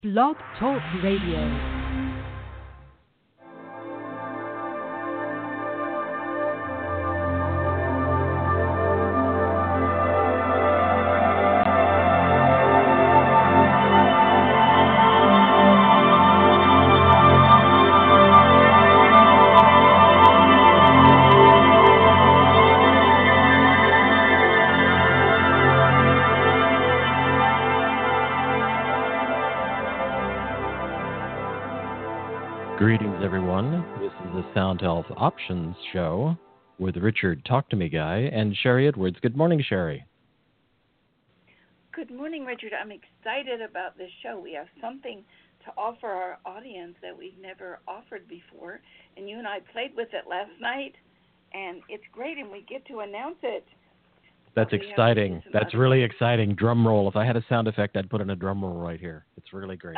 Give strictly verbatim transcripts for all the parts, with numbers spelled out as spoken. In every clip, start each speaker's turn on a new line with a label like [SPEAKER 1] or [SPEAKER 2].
[SPEAKER 1] Blog Talk Radio.
[SPEAKER 2] Greetings, everyone. This is the Sound Health Options Show with Richard Talk to Me Guy and Sherry Edwards. Good morning, Sherry.
[SPEAKER 3] Good morning, Richard. I'm excited about this show. We have something to offer our audience that we've never offered before, and you and I played with it last night, and it's great, and we get to announce it.
[SPEAKER 2] That's exciting. That's really exciting. Drum roll. If I had a sound effect, I'd put in a drum roll right here. It's really great.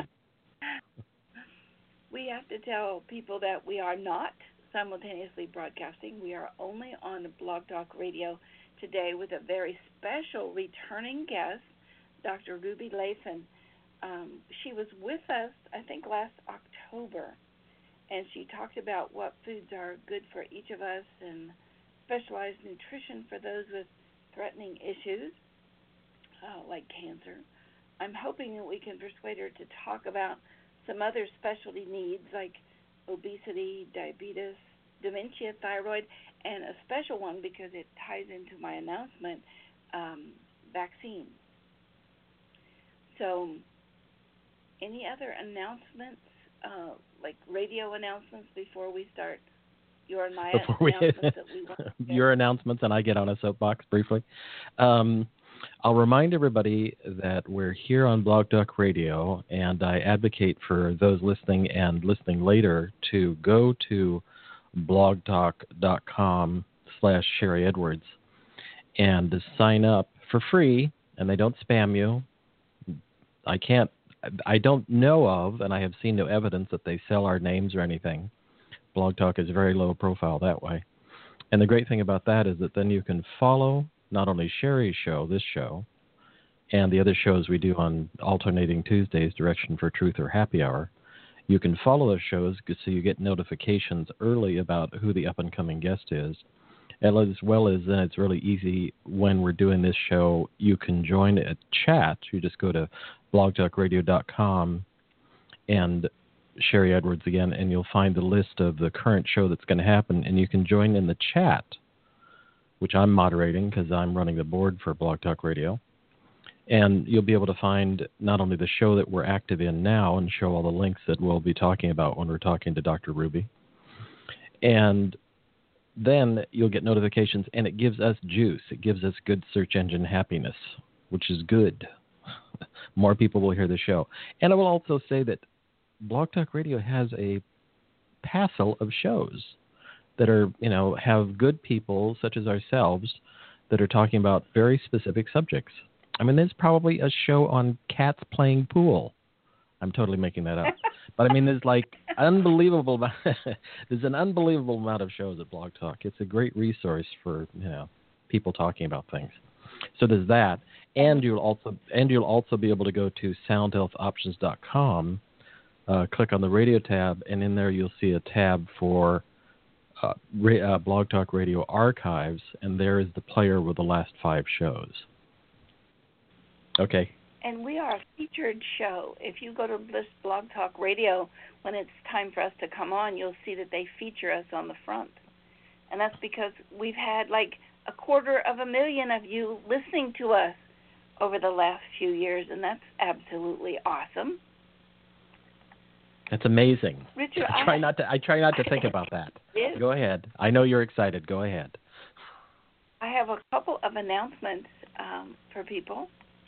[SPEAKER 3] We have to tell people that we are not simultaneously broadcasting. We are only on Blog Talk Radio today with a very special returning guest, Doctor Ruby Layson. Um, she was with us, I think, last October, and she talked about what foods are good for each of us and specialized nutrition for those with threatening issues uh, like cancer. I'm hoping that we can persuade her to talk about some other specialty needs like obesity, diabetes, dementia, thyroid, and a special one because it ties into my announcement, um, vaccines. So any other announcements, uh, like radio announcements before we start your and my
[SPEAKER 2] before
[SPEAKER 3] announcements
[SPEAKER 2] we,
[SPEAKER 3] that we want to
[SPEAKER 2] your announcements and I get on a soapbox briefly. Um, I'll remind everybody that we're here on Blog Talk Radio, and I advocate for those listening and listening later to go to blogtalk.com slash Sherry Edwards and to sign up for free, and they don't spam you. I can't, I don't know of, and I have seen no evidence that they sell our names or anything. Blog Talk is very low profile that way. And the great thing about that is that then you can follow not only Sherry's show, this show, and the other shows we do on alternating Tuesdays, Direction for Truth or Happy Hour. You can follow those shows so you get notifications early about who the up-and-coming guest is. And as well as then it's really easy when we're doing this show, you can join a chat. You just go to blog talk radio dot com and Sherry Edwards again, and you'll find the list of the current show that's going to happen, and you can join in the chat, which I'm moderating because I'm running the board for Blog Talk Radio. And you'll be able to find not only the show that we're active in now and show all the links that we'll be talking about when we're talking to Doctor Ruby. And then you'll get notifications, and it gives us juice. It gives us good search engine happiness, which is good. More people will hear the show. And I will also say that Blog Talk Radio has a passel of shows that are, you know, have good people such as ourselves that are talking about very specific subjects. I mean, there's probably a show on cats playing pool. I'm totally making that up. But I mean, there's like unbelievable, there's an unbelievable amount of shows at Blog Talk. It's a great resource for, you know, people talking about things. So there's that. And you'll also, and you'll also be able to go to sound health options dot com, uh, click on the radio tab, and in there you'll see a tab for Uh, uh, Blog Talk Radio archives, and there is the player with the last five shows. Okay.
[SPEAKER 3] And we are a featured show. If you go to Bliss Blog Talk Radio, when it's time for us to come on, you'll see that they feature us on the front. And that's because we've had like a quarter of a million of you listening to us over the last few years, and that's absolutely awesome.
[SPEAKER 2] That's amazing.
[SPEAKER 3] Richard,
[SPEAKER 2] I try
[SPEAKER 3] I,
[SPEAKER 2] not to. I try not to think about that.
[SPEAKER 3] Yes.
[SPEAKER 2] Go ahead. I know you're excited. Go ahead.
[SPEAKER 3] I have a couple of announcements um, for people.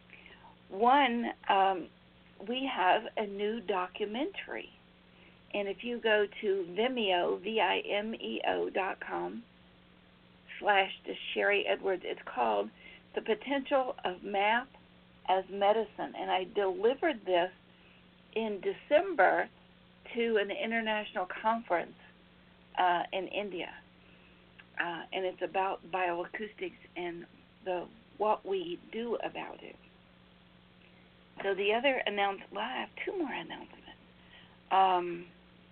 [SPEAKER 3] One, um, we have a new documentary, and if you go to Vimeo, V I M E O dot com slash the Sherry Edwards, it's called "The Potential of Math as Medicine," and I delivered this in December to an international conference uh, in India, uh, and it's about bioacoustics and the what we do about it. So the other announcement, well, I have two more announcements. Um,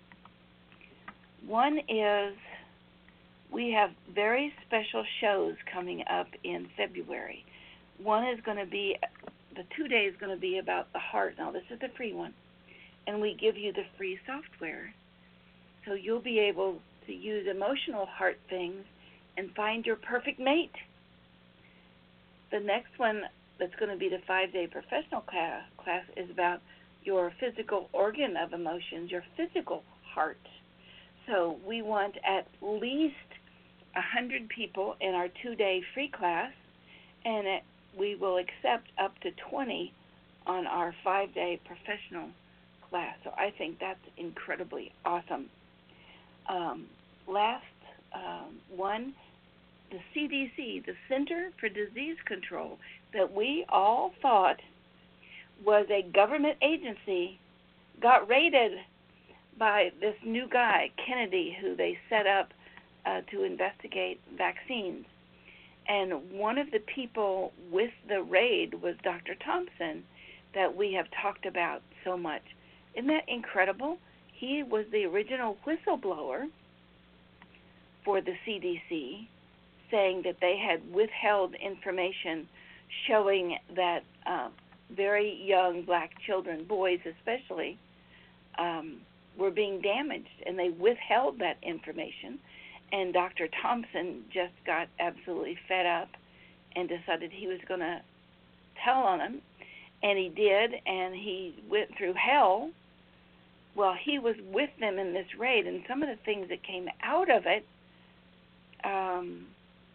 [SPEAKER 3] one is we have very special shows coming up in February. One is going to be, the two days is going to be about the heart. Now, this is the free one. And we give you the free software. So you'll be able to use emotional heart things and find your perfect mate. The next one that's going to be the five-day professional class, class is about your physical organ of emotions, your physical heart. So we want at least one hundred people in our two-day free class, and it, we will accept up to twenty on our five-day professional class. So I think that's incredibly awesome. Um, last um, one, the C D C, the Center for Disease Control, that we all thought was a government agency, got raided by this new guy, Kennedy, who they set up uh, to investigate vaccines. And one of the people with the raid was Doctor Thompson, that we have talked about so much. Isn't that incredible? He was the original whistleblower for the C D C, saying that they had withheld information showing that uh, very young black children, boys especially, um, were being damaged, and they withheld that information. And Doctor Thompson just got absolutely fed up and decided he was going to tell on them, and he did, and he went through hell. Well, he was with them in this raid, and some of the things that came out of it, um,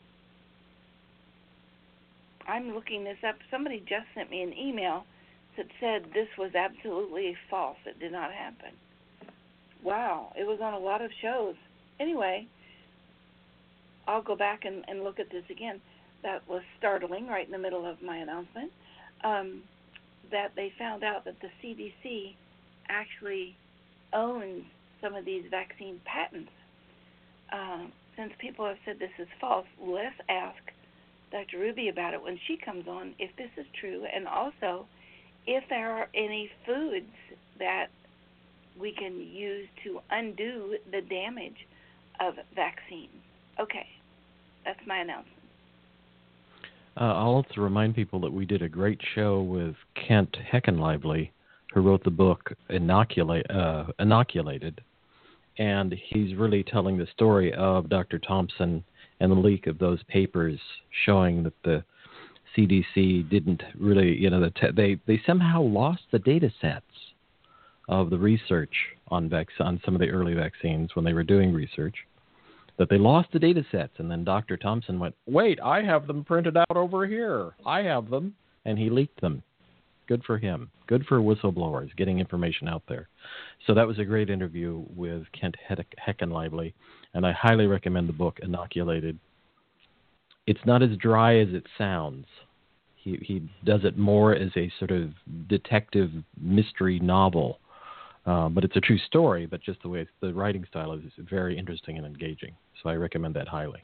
[SPEAKER 3] I'm looking this up. Somebody just sent me an email that said this was absolutely false. It did not happen. Wow, it was on a lot of shows. Anyway, I'll go back and, and look at this again. That was startling right in the middle of my announcement, um, that they found out that the C D C actually owns some of these vaccine patents. Uh, since people have said this is false, let's ask Doctor Ruby about it when she comes on, if this is true, and also if there are any foods that we can use to undo the damage of vaccines. Okay, that's my announcement.
[SPEAKER 2] Uh, I'll also remind people that we did a great show with Kent Heckenlively, who wrote the book Inoculate, uh, Inoculated, and he's really telling the story of Doctor Thompson and the leak of those papers showing that the C D C didn't really, you know, the te- they, they somehow lost the data sets of the research on, vac- on some of the early vaccines when they were doing research, that they lost the data sets. And then Doctor Thompson went, wait, I have them printed out over here. I have them. And he leaked them. Good for him. Good for whistleblowers, getting information out there. So that was a great interview with Kent Heckenlively, and I highly recommend the book Inoculated. It's not as dry as it sounds. He he does it more as a sort of detective mystery novel, uh, but it's a true story. But just the way it's, the writing style is very interesting and engaging. So I recommend that highly.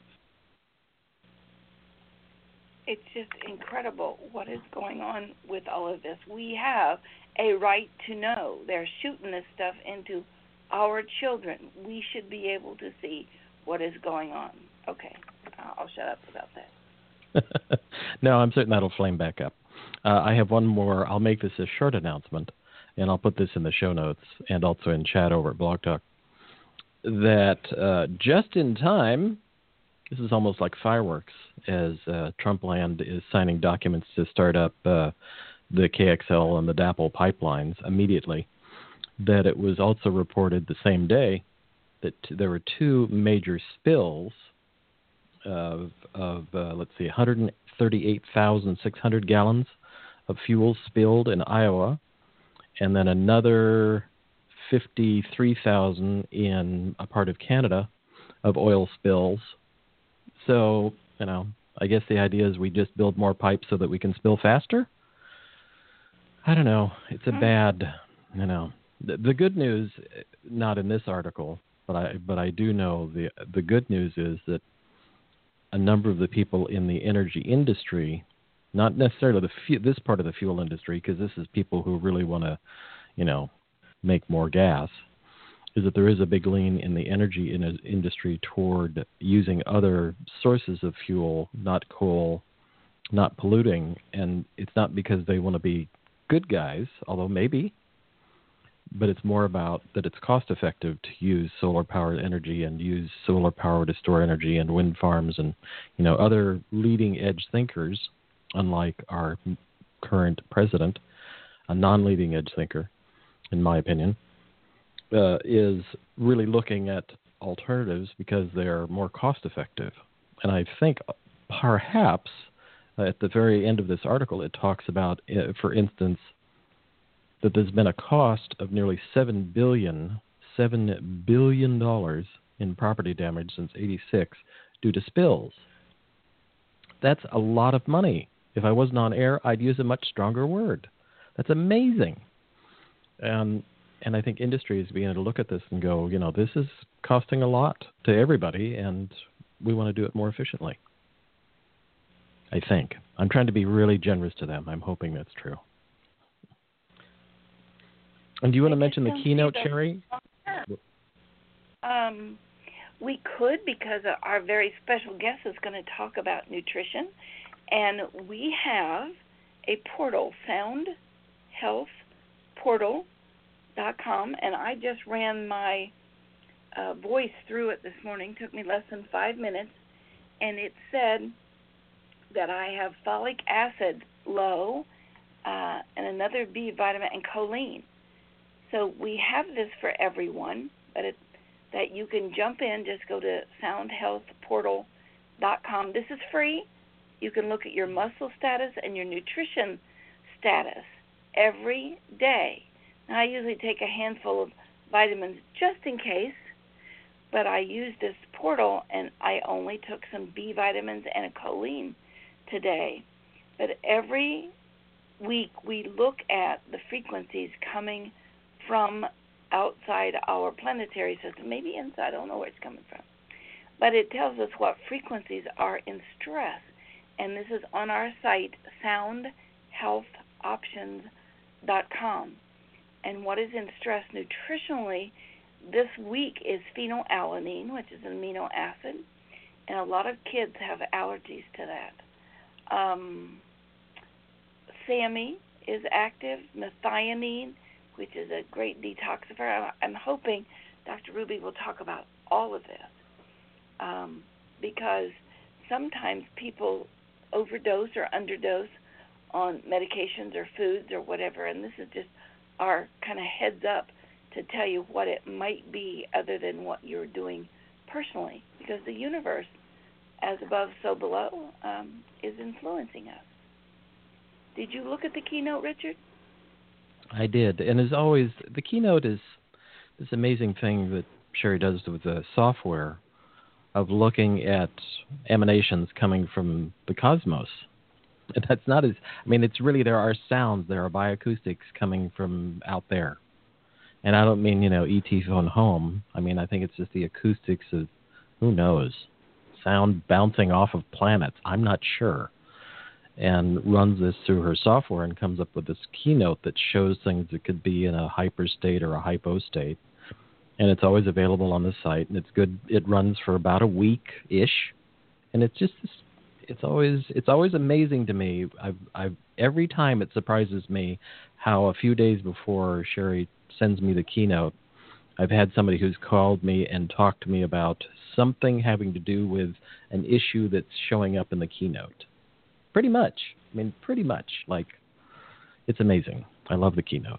[SPEAKER 3] It's just incredible what is going on with all of this. We have a right to know. They're shooting this stuff into our children. We should be able to see what is going on. Okay, I'll shut up about that.
[SPEAKER 2] No, I'm certain that'll flame back up. Uh, I have one more. I'll make this a short announcement, and I'll put this in the show notes and also in chat over at Blog Talk, that uh, just in time, this is almost like fireworks, as uh, Trump land is signing documents to start up uh, the K X L and the DAPL pipelines immediately, that it was also reported the same day that t- there were two major spills of, of uh, let's see, one hundred thirty-eight thousand six hundred gallons of fuel spilled in Iowa, and then another fifty-three thousand in a part of Canada of oil spills. So, you know, I guess the idea is we just build more pipes so that we can spill faster? I don't know. It's a bad, you know. The, the good news, not in this article, but I but I do know the the good news is that a number of the people in the energy industry not necessarily the fu- this part of the fuel industry, because this is people who really want to, you know, make more gas, is that there is a big lean in the energy in industry toward using other sources of fuel, not coal, not polluting. And it's not because they want to be good guys, although maybe, but it's more about that it's cost effective to use solar powered energy and use solar power to store energy and wind farms and, you know, other leading edge thinkers, unlike our current president, a non-leading edge thinker, in my opinion. Uh, is really looking at alternatives because they're more cost-effective. And I think perhaps uh, at the very end of this article, it talks about, uh, for instance, that there's been a cost of nearly seven billion dollars, seven billion dollars in property damage since eighty-six due to spills. That's a lot of money. If I wasn't on air, I'd use a much stronger word. That's amazing. Um, And I think industry is beginning to look at this and go, you know, this is costing a lot to everybody, and we want to do it more efficiently. I think. I'm trying to be really generous to them. I'm hoping that's true. And do you want to mention the keynote, Sherry?
[SPEAKER 3] Um, we could, because our very special guest is going to talk about nutrition. And we have a portal, Sound Health Portal. Dot com, and I just ran my uh, voice through it this morning. Took me less than five minutes, and it said that I have folic acid low uh, and another B vitamin and choline. So we have this for everyone, but it, that you can jump in. Just go to sound health portal dot com. This is free. You can look at your muscle status and your nutrition status every day. Now, I usually take a handful of vitamins just in case, but I used this portal, and I only took some B vitamins and a choline today. But every week we look at the frequencies coming from outside our planetary system, maybe inside, I don't know where it's coming from. But it tells us what frequencies are in stress, and this is on our site, sound health options dot com. And what is in stress nutritionally this week is phenylalanine, which is an amino acid, and a lot of kids have allergies to that. Um, SAMe is active, methionine, which is a great detoxifier. I'm hoping Doctor Ruby will talk about all of this um, because sometimes people overdose or underdose on medications or foods or whatever, and this is just our kind of heads up to tell you what it might be other than what you're doing personally, because the universe, as above, so below, um, is influencing us. Did you look at the keynote, Richard?
[SPEAKER 2] I did, and as always, the keynote is this amazing thing that Sherry does with the software of looking at emanations coming from the cosmos. And that's not as, I mean, it's really, there are sounds, there are bioacoustics coming from out there. And I don't mean, you know, E T phone home. I mean, I think it's just the acoustics of, who knows, sound bouncing off of planets. I'm not sure. And runs this through her software and comes up with this keynote that shows things that could be in a hyper state or a hypo state. And it's always available on the site, and it's good. It runs for about a week-ish. And it's just this, It's always it's always amazing to me. I've, I've every time it surprises me how a few days before Sherry sends me the keynote, I've had somebody who's called me and talked to me about something having to do with an issue that's showing up in the keynote. Pretty much. I mean, pretty much. Like, it's amazing. I love the keynote.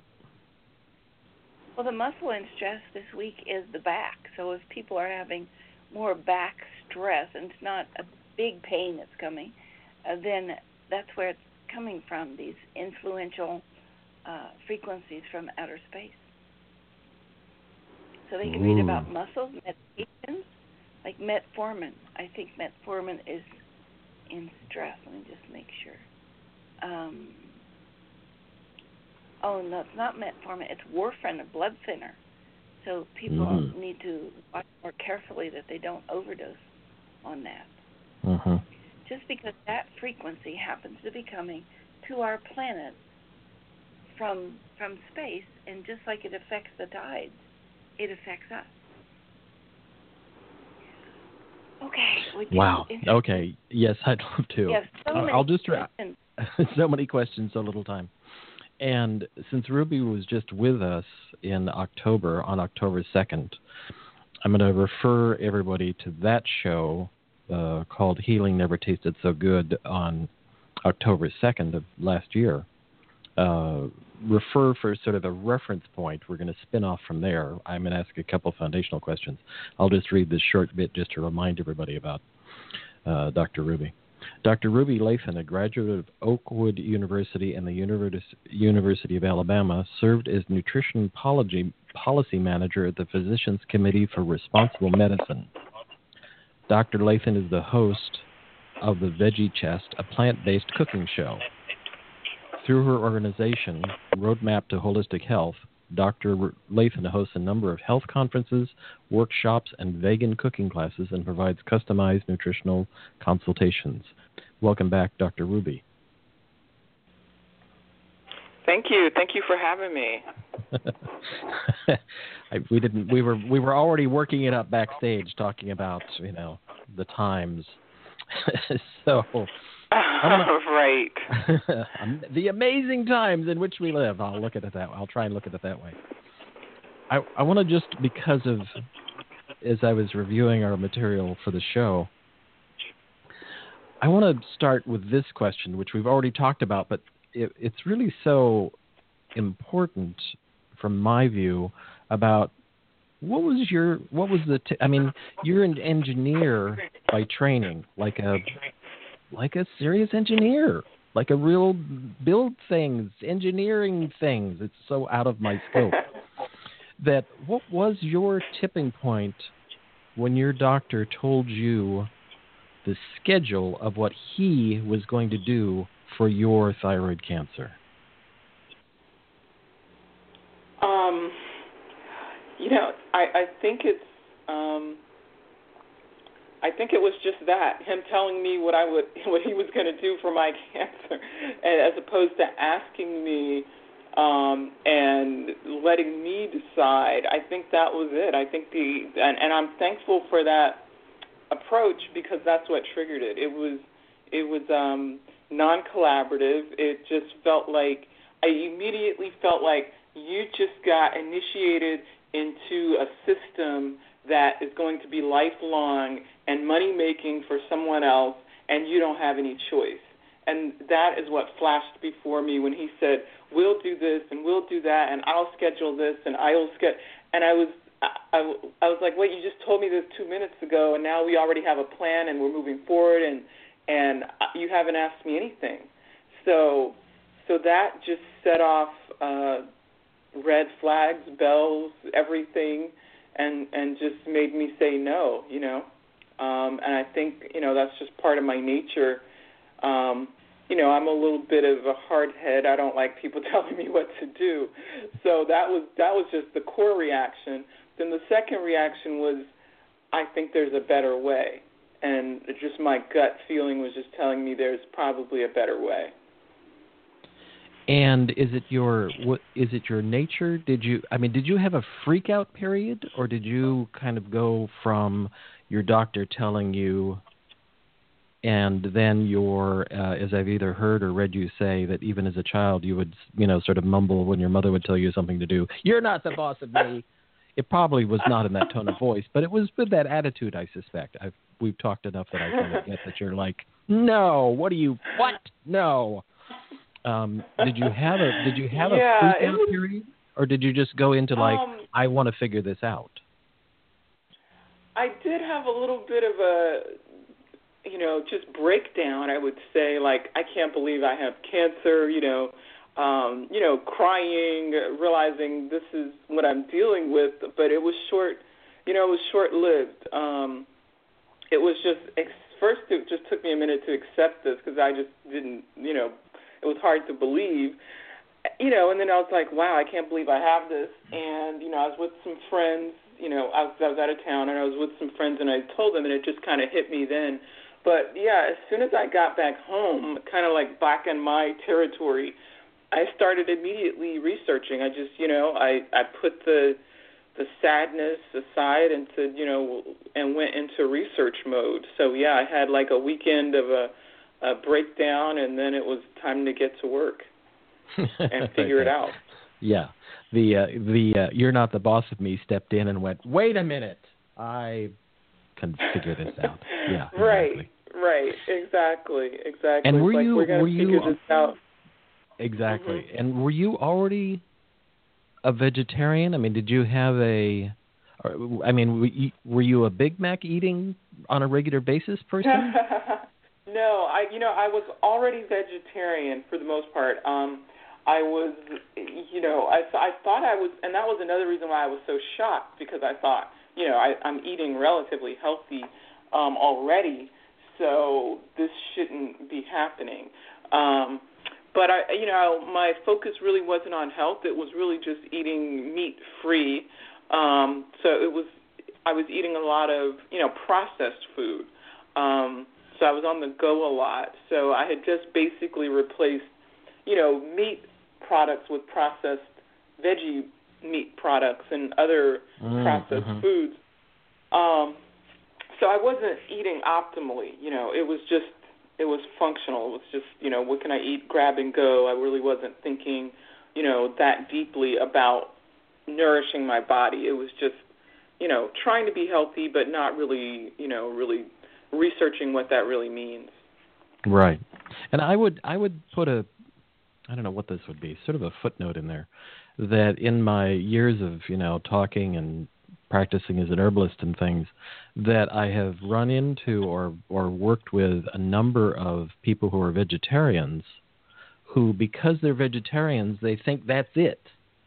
[SPEAKER 3] Well, the muscle in stress this week is the back. So if people are having more back stress, and it's not a big pain that's coming, uh, then that's where it's coming from, these influential uh, frequencies from outer space. So they can Ooh. read about muscles, medications, like metformin. I think metformin is in stress. Let me just make sure. Um, oh, no, it's not metformin. It's warfarin, a blood thinner. So people mm-hmm. need to watch more carefully that they don't overdose on that.
[SPEAKER 2] Mm-hmm.
[SPEAKER 3] just because that frequency happens to be coming to our planet from from space, and just like it affects the tides, it affects us. Okay. Would you
[SPEAKER 2] Wow. Okay. Yes, I'd love to.
[SPEAKER 3] Yes, so many
[SPEAKER 2] I'll just
[SPEAKER 3] questions.
[SPEAKER 2] so many questions, so little time. And since Ruby was just with us in October, on October second, I'm going to refer everybody to that show uh, called Healing Never Tasted So Good on October second of last year. Uh, refer for sort of a reference point. We're going to spin off from there. I'm going to ask a couple foundational questions. I'll just read this short bit just to remind everybody about uh, Doctor Ruby. Doctor Ruby Lathan, a graduate of Oakwood University and the Univers- University of Alabama, served as nutrition policy, policy manager at the Physicians Committee for Responsible Medicine. Doctor Lathan is the host of the Veggie Chest, a plant-based cooking show. Through her organization, Roadmap to Holistic Health, Doctor Lathan hosts a number of health conferences, workshops, and vegan cooking classes and provides customized nutritional consultations. Welcome back, Doctor Ruby.
[SPEAKER 4] Thank you. Thank you for having me.
[SPEAKER 2] I, we didn't. We were. We were already working it up backstage, talking about you know the times. so.
[SPEAKER 4] Gonna, right.
[SPEAKER 2] the amazing times in which we live. I'll look at it that. I'll try and look at it that way. I I want to just because of as I was reviewing our material for the show, I want to start with this question, which we've already talked about, but it, it's really so important from my view about what was your what was the t- I mean, you're an engineer by training, like a like a serious engineer, like a real build things, engineering things. It's so out of my scope. That what was your tipping point when your doctor told you the schedule of what he was going to do for your thyroid cancer?
[SPEAKER 4] Um, you know, I, I think it's, um, I think it was just that, him telling me what I would, what he was going to do for my cancer, as opposed to asking me um, and letting me decide. I think that was it. I think the, and, and I'm thankful for that approach because that's what triggered it. It was, it was um, non-collaborative. It just felt like, I immediately felt like you just got initiated into a system that is going to be lifelong and money-making for someone else, and you don't have any choice. And that is what flashed before me when he said, we'll do this and we'll do that, and I'll schedule this and I'll schedule. And I was I, I, I was like, wait, you just told me this two minutes ago, and now we already have a plan and we're moving forward, and and you haven't asked me anything. So so that just set off uh, red flags, bells, everything, and and just made me say no, you know. Um, and I think, you know, that's just part of my nature. Um, you know, I'm a little bit of a hard head. I don't like people telling me what to do. So that was that was just the core reaction. Then the second reaction was, I think there's a better way. And just my gut feeling was just telling me there's probably a better way.
[SPEAKER 2] And is it your what is it your nature? Did you I mean, did you have a freak out period, or did you kind of go from your doctor telling you, and then your uh, as I've either heard or read you say that even as a child you would, you know, sort of mumble when your mother would tell you something to do. You're not the boss of me. It probably was not in that tone of voice, but it was with that attitude, I suspect. I've we've talked enough that I kind of get that you're like, no, what do you what? No. Um, did you have a did you have
[SPEAKER 4] yeah,
[SPEAKER 2] a freak out
[SPEAKER 4] was,
[SPEAKER 2] period, or did you just go into like
[SPEAKER 4] um,
[SPEAKER 2] I want to figure this out?
[SPEAKER 4] I did have a little bit of a, you know, just breakdown. I would say, like, I can't believe I have cancer. You know, um, you know, crying, realizing this is what I'm dealing with. But it was short. You know, it was short lived. Um, it was just first. It just took me a minute to accept this because I just didn't. You know. It was hard to believe, you know, and then I was like, wow, I can't believe I have this. And, you know, I was with some friends, you know, I was, I was out of town, and I was with some friends, and I told them, and it just kind of hit me then. but yeah, as soon as I got back home, kind of like back in my territory, I started immediately researching. I just, you know, I, I put the the sadness aside and said, you know, and went into research mode. So yeah, I had like a weekend of a, a breakdown, and then it was time to get to work and figure it out.
[SPEAKER 2] Yeah, the uh, the uh, you're not the boss of me stepped in and went, wait a minute, I can figure this out. Yeah,
[SPEAKER 4] right,
[SPEAKER 2] exactly.
[SPEAKER 4] right, exactly, exactly.
[SPEAKER 2] And were
[SPEAKER 4] it's like,
[SPEAKER 2] you
[SPEAKER 4] we're gonna
[SPEAKER 2] were
[SPEAKER 4] figure
[SPEAKER 2] you
[SPEAKER 4] this out?
[SPEAKER 2] Exactly.
[SPEAKER 4] Mm-hmm.
[SPEAKER 2] And were you already a vegetarian? I mean, did you have a? Or, I mean, were you, were you a Big Mac eating on a regular basis person?
[SPEAKER 4] No, I you know I was already vegetarian for the most part. Um, I was, you know, I I thought I was, and that was another reason why I was so shocked, because I thought, you know, I, I'm eating relatively healthy um, already, so this shouldn't be happening. Um, but I, you know, my focus really wasn't on health. It was really just eating meat free. Um, so it was, I was eating a lot of, you know, processed food. Um, so I was on the go a lot. So I had just basically replaced, you know, meat products with processed veggie meat products and other mm, processed uh-huh. foods. Um, so I wasn't eating optimally. You know, it was just, it was functional. It was just, you know, what can I eat, grab and go. I really wasn't thinking, you know, that deeply about nourishing my body. It was just, you know, trying to be healthy, but not really, you know, really researching what that really means.
[SPEAKER 2] Right. And I would I would put a, I don't know what this would be, sort of a footnote in there, that in my years of, you know, talking and practicing as an herbalist and things, that I have run into or, or worked with a number of people who are vegetarians who, because they're vegetarians, they think that's it.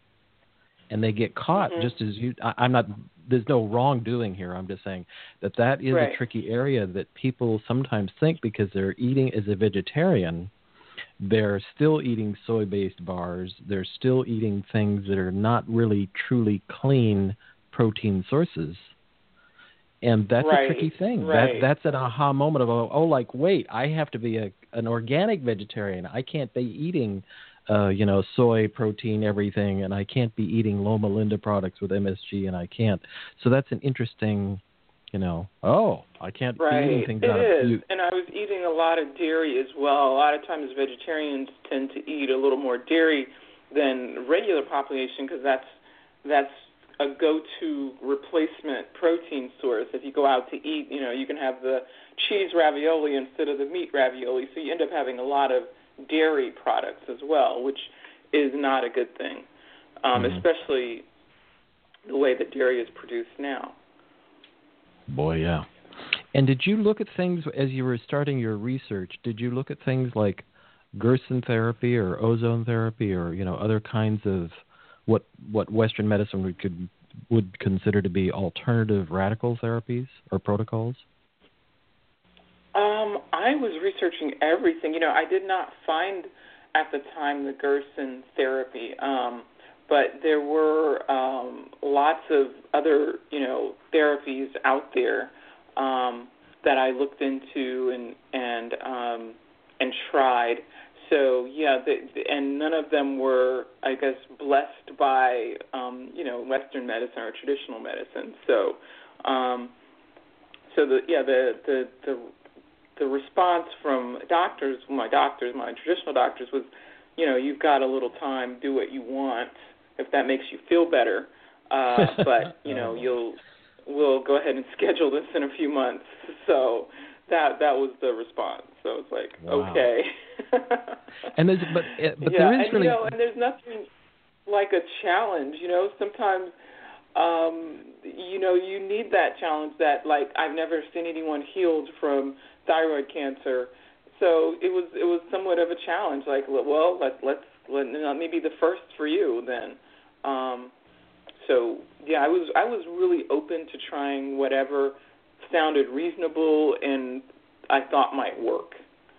[SPEAKER 2] And they get caught mm-hmm. just as you, I, I'm not, there's no wrongdoing here. I'm just saying that that is
[SPEAKER 4] right.
[SPEAKER 2] a tricky area that people sometimes think because they're eating as a vegetarian, they're still eating soy-based bars. They're still eating things that are not really truly clean protein sources. And that's
[SPEAKER 4] right.
[SPEAKER 2] a tricky thing.
[SPEAKER 4] Right.
[SPEAKER 2] That That's an aha moment of, oh, like, wait, I have to be a, an organic vegetarian. I can't be eating Uh, you know, soy protein, everything, and I can't be eating Loma Linda products with M S G, and I can't. So that's an interesting, you know, oh, I can't
[SPEAKER 4] right.
[SPEAKER 2] be eating things
[SPEAKER 4] it
[SPEAKER 2] out
[SPEAKER 4] is.
[SPEAKER 2] of you.
[SPEAKER 4] And I was eating a lot of dairy as well. A lot of times vegetarians tend to eat a little more dairy than regular population because that's that's a go-to replacement protein source. If you go out to eat, you know, you can have the cheese ravioli instead of the meat ravioli, so you end up having a lot of dairy products as well, which is not a good thing, um, mm-hmm. especially the way that dairy is produced now.
[SPEAKER 2] Boy, yeah. And did you look at things, as you were starting your research, did you look at things like Gerson therapy or ozone therapy or, you know, other kinds of what what Western medicine would, could, would consider to be alternative radical therapies or protocols?
[SPEAKER 4] Um, I was researching everything. You know, I did not find at the time the Gerson therapy, um, but there were um, lots of other, you know, therapies out there um, that I looked into and and um, and tried. So yeah, the, and none of them were, I guess, blessed by um, you know Western medicine or traditional medicine. So, um, so the yeah the the the The response from doctors, my doctors, my traditional doctors, was, you know, you've got a little time, do what you want, if that makes you feel better. Uh, but you know, you'll we'll go ahead and schedule this in a few months. So that that was the response. So it's like,
[SPEAKER 2] wow.
[SPEAKER 4] okay.
[SPEAKER 2] and there's but but
[SPEAKER 4] yeah,
[SPEAKER 2] there is
[SPEAKER 4] and,
[SPEAKER 2] really
[SPEAKER 4] you know, and there's nothing like a challenge. You know, sometimes. Um, you know, you need that challenge that, like, I've never seen anyone healed from thyroid cancer. So it was it was somewhat of a challenge. Like, well, let, let's let, let me be the first for you then. Um, so yeah, I was I was really open to trying whatever sounded reasonable and I thought might work.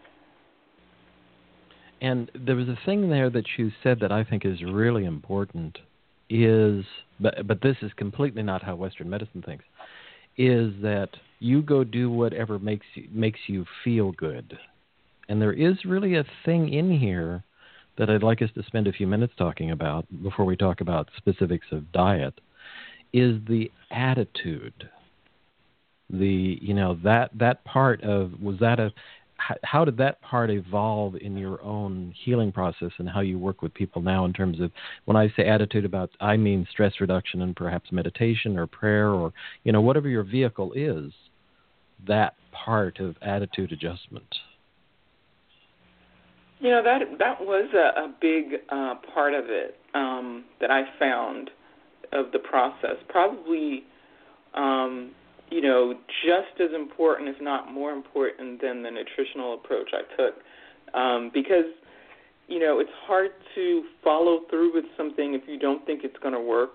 [SPEAKER 2] And there was a thing there that you said that I think is really important. Is but but this is completely not how Western medicine thinks. is that you go do whatever makes you, makes you feel good. And there is really a thing in here that I'd like us to spend a few minutes talking about before we talk about specifics of diet, is the attitude. The, you know, that, that part of, was that a, how did that part evolve in your own healing process and how you work with people now in terms of, when I say attitude about, I mean stress reduction and perhaps meditation or prayer or, you know, whatever your vehicle is, that part of attitude adjustment?
[SPEAKER 4] You know, that that was a, a big uh, part of it um, that I found of the process. Probably, um, you know, just as important, if not more important, than the nutritional approach I took. Um, because, you know, it's hard to follow through with something if you don't think it's going to work.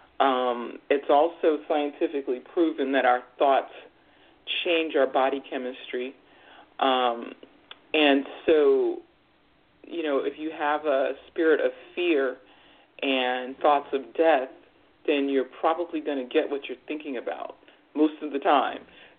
[SPEAKER 4] Um, it's also scientifically proven that our thoughts change our body chemistry. Um, and so... You know, if you have a spirit of fear and thoughts of death, then you're probably going to get what you're thinking about most of the time.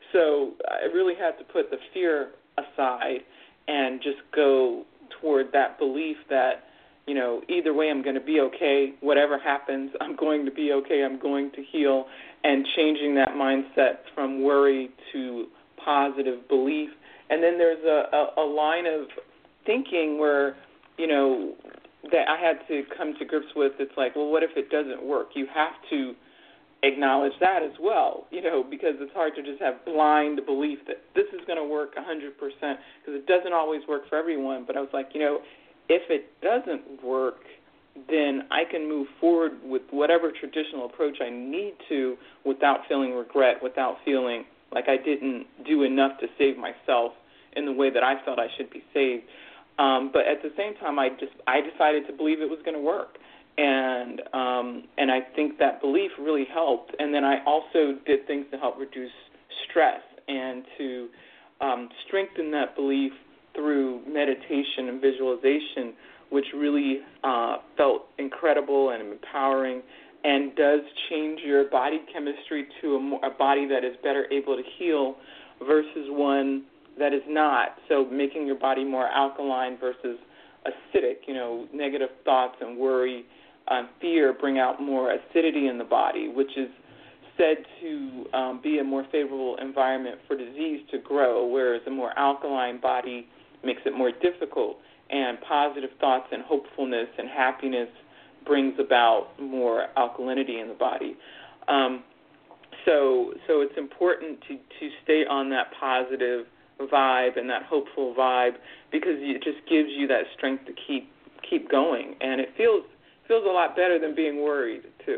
[SPEAKER 4] So I really had to put the fear aside and just go toward that belief that, you know, either way I'm going to be okay. Whatever happens, I'm going to be okay. I'm going to heal, and changing that mindset from worry to positive belief. And then there's a, a, a line of thinking where, you know, that I had to come to grips with. It's like, well, what if it doesn't work? You have to acknowledge that as well, you know, because it's hard to just have blind belief that this is going to work one hundred percent, because it doesn't always work for everyone. But I was like, you know, if it doesn't work, then I can move forward with whatever traditional approach I need to without feeling regret, without feeling like I didn't do enough to save myself in the way that I felt I should be saved. Um, but at the same time, I just I decided to believe it was going to work, and um, and I think that belief really helped. And then I also did things to help reduce stress and to um, strengthen that belief through meditation and visualization, which really uh, felt incredible and empowering, and does change your body chemistry to a, more, a body that is better able to heal versus one that is not. So making your body more alkaline versus acidic. You know, negative thoughts and worry, uh, fear bring out more acidity in the body, which is said to um, be a more favorable environment for disease to grow, whereas a more alkaline body makes it more difficult. And positive thoughts and hopefulness and happiness brings about more alkalinity in the body. Um, so so it's important to, to stay on that positive vibe and that hopeful vibe, because it just gives you that strength to keep keep going, and it feels feels a lot better than being worried too.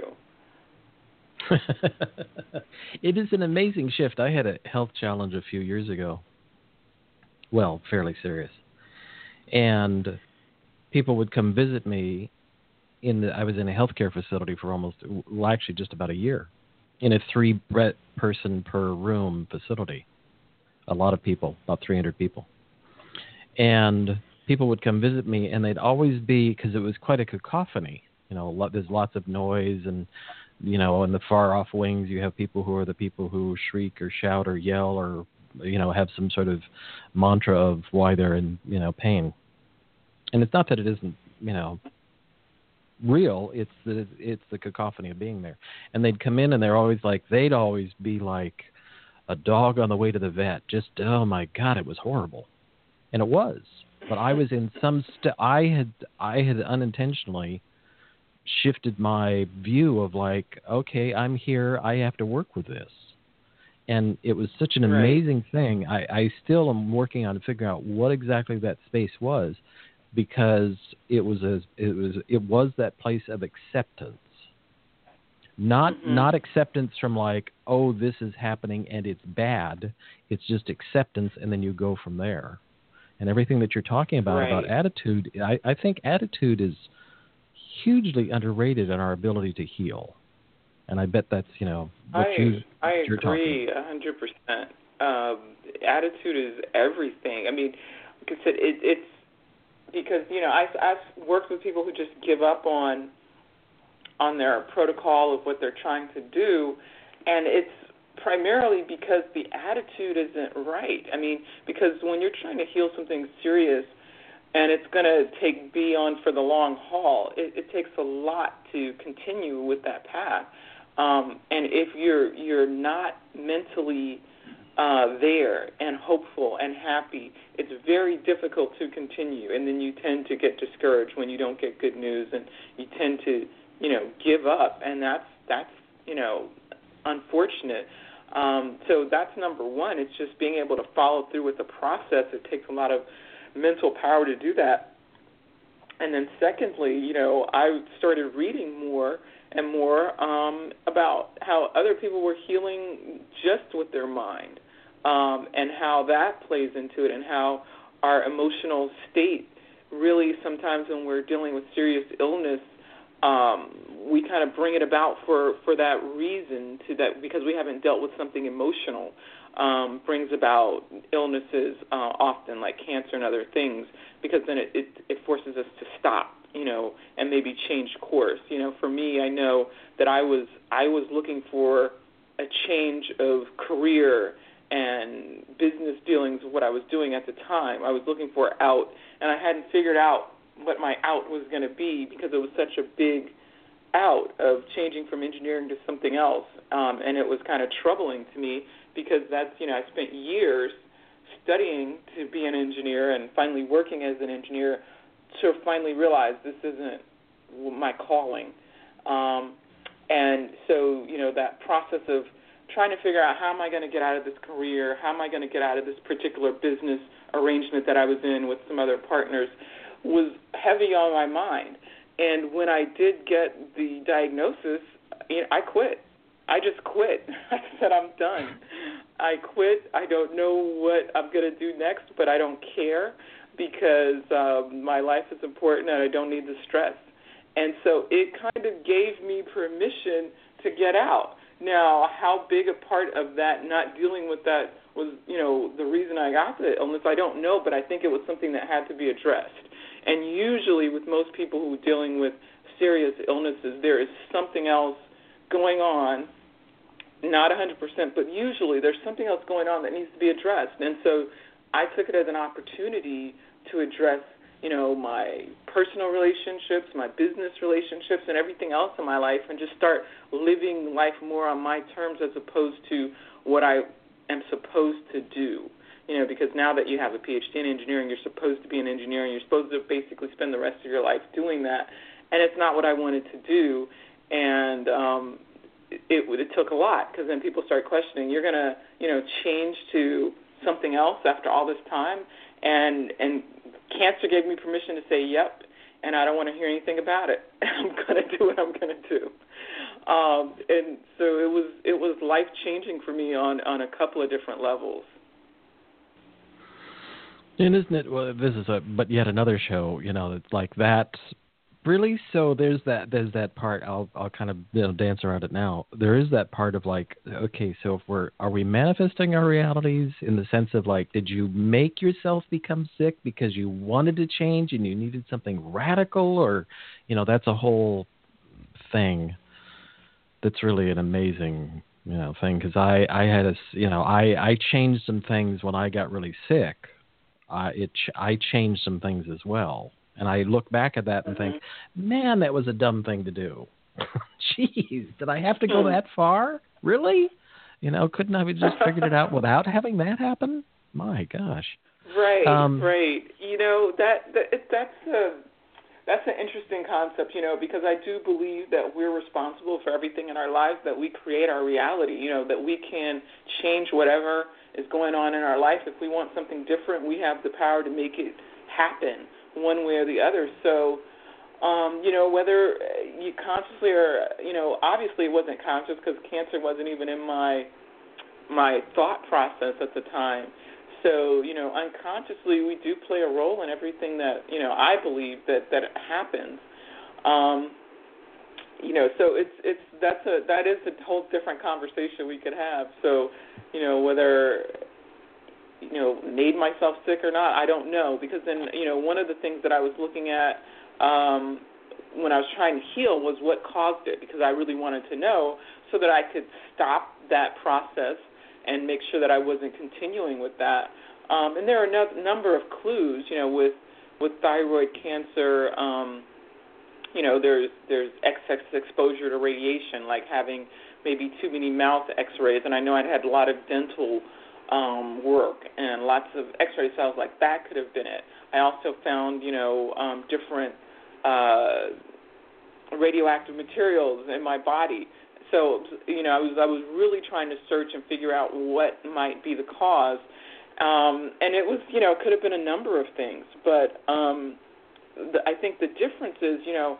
[SPEAKER 2] It is an amazing shift. I had a health challenge a few years ago. Well, fairly serious, and people would come visit me. In the, I was in a healthcare facility for almost, well, actually just about a year, in a three person per room facility. A lot of people, about three hundred people. And people would come visit me, and they'd always be, because it was quite a cacophony. You know, lot, there's lots of noise, and, you know, in the far-off wings, you have people who are the people who shriek or shout or yell or, you know, have some sort of mantra of why they're in, you know, pain. And it's not that it isn't, you know, real. It's the, it's the cacophony of being there. And they'd come in, and they're always like, they'd always be like, a dog on the way to the vet. Just, oh my God, it was horrible. And it was. But I was in some, st- I had, I had unintentionally shifted my view of like, okay, I'm here. I have to work with this. And it was such an amazing right. thing. I, I still am working on figuring out what exactly that space was, because it was a, it was, it was that place of acceptance. Not mm-hmm. not acceptance from like, oh, this is happening and it's bad. It's just acceptance, and then you go from there. And everything that you're talking about, right. about attitude, I, I think attitude is hugely underrated in our ability to heal. And I bet that's, you know, what
[SPEAKER 4] I,
[SPEAKER 2] you,
[SPEAKER 4] I
[SPEAKER 2] you're
[SPEAKER 4] agree
[SPEAKER 2] talking.
[SPEAKER 4] one hundred percent. Um, attitude is everything. I mean, like I said, it, it's because, you know, I, I've worked with people who just give up on on their protocol of what they're trying to do, and it's primarily because the attitude isn't right. I mean, because when you're trying to heal something serious and it's going to take be on for the long haul, it, it takes a lot to continue with that path. Um, and if you're you're not mentally uh, there and hopeful and happy, it's very difficult to continue. And then you tend to get discouraged when you don't get good news, and you tend to, you know, give up. And that's that's you know, unfortunate. Um, so that's number one. It's just being able to follow through with the process. It takes a lot of mental power to do that. And then secondly, you know, I started reading more and more um, about how other people were healing just with their mind, um, and how that plays into it, and how our emotional state really sometimes when we're dealing with serious illness, Um, we kind of bring it about for, for that reason, to that because we haven't dealt with something emotional, um, brings about illnesses uh, often like cancer and other things, because then it, it, it forces us to stop, you know, and maybe change course. You know, for me, I know that I was I was looking for a change of career and business dealings of what I was doing at the time. I was looking for out, and I hadn't figured out what my out was going to be, because it was such a big out of changing from engineering to something else, um, and it was kind of troubling to me, because that's, you know, I spent years studying to be an engineer and finally working as an engineer to finally realize this isn't my calling. Um, and so, you know, that process of trying to figure out how am I going to get out of this career, how am I going to get out of this particular business arrangement that I was in with some other partners, was heavy on my mind. And when I did get the diagnosis, you know, I quit. I just quit. I said, I'm done. I quit. I don't know what I'm going to do next, but I don't care, because um, my life is important and I don't need the stress. And so it kind of gave me permission to get out. Now, how big a part of that, not dealing with that, was, you know, the reason I got the illness, I don't know, but I think it was something that had to be addressed. And usually with most people who are dealing with serious illnesses, there is something else going on, not one hundred percent, but usually there's something else going on that needs to be addressed. And so I took it as an opportunity to address, you know, my personal relationships, my business relationships, and everything else in my life, and just start living life more on my terms as opposed to what I am supposed to do. You know, because now that you have a P H D in engineering, you're supposed to be an engineer, and you're supposed to basically spend the rest of your life doing that. And it's not what I wanted to do. And um, it, it took a lot, because then people start questioning, you're going to, you know, change to something else after all this time? And and cancer gave me permission to say, yep, and I don't want to hear anything about it. I'm going to do what I'm going to do. Um, and so it was it was life-changing for me on, on a couple of different levels.
[SPEAKER 2] And isn't it? Well, this is a but yet another show. You know, it's like that. Really? So there's that. There's that part. I'll I'll kind of you know dance around it now. There is that part of like, okay, so if we're are we manifesting our realities in the sense of like, did you make yourself become sick because you wanted to change and you needed something radical, or you know that's a whole thing. That's really an amazing you know thing, because I I had a you know I I changed some things when I got really sick. Uh, it ch- I changed some things as well. And I look back at that and think, man, that was a dumb thing to do. Jeez, did I have to go that far? Really? You know, couldn't I have just figured it out without having that happen? My gosh.
[SPEAKER 4] Right,
[SPEAKER 2] um,
[SPEAKER 4] right. You know, that, that that's a that's an interesting concept, you know, because I do believe that we're responsible for everything in our lives, that we create our reality, you know, that we can change whatever is going on in our life. If we want something different, we have the power to make it happen one way or the other. So, um, you know, whether you consciously or, you know, obviously it wasn't conscious, because cancer wasn't even in my my thought process at the time. So, you know, unconsciously we do play a role in everything that, you know, I believe that, that happens. Um, you know, so it's it's that's a that is a whole different conversation we could have. So, you know, whether you know made myself sick or not, I don't know, because then you know one of the things that I was looking at um, when I was trying to heal was what caused it, because I really wanted to know so that I could stop that process and make sure that I wasn't continuing with that. Um, and there are a no- number of clues, you know, with with thyroid cancer. Um, you know, there's there's excess exposure to radiation, like having maybe too many mouth X-rays. And I know I'd had a lot of dental um, work and lots of X-rays, so I was like, that could have been it. I also found, you know, um, different uh, radioactive materials in my body. So, you know, I was I was really trying to search and figure out what might be the cause. Um, and it was, you know, it could have been a number of things. But um, the, I think the difference is, you know,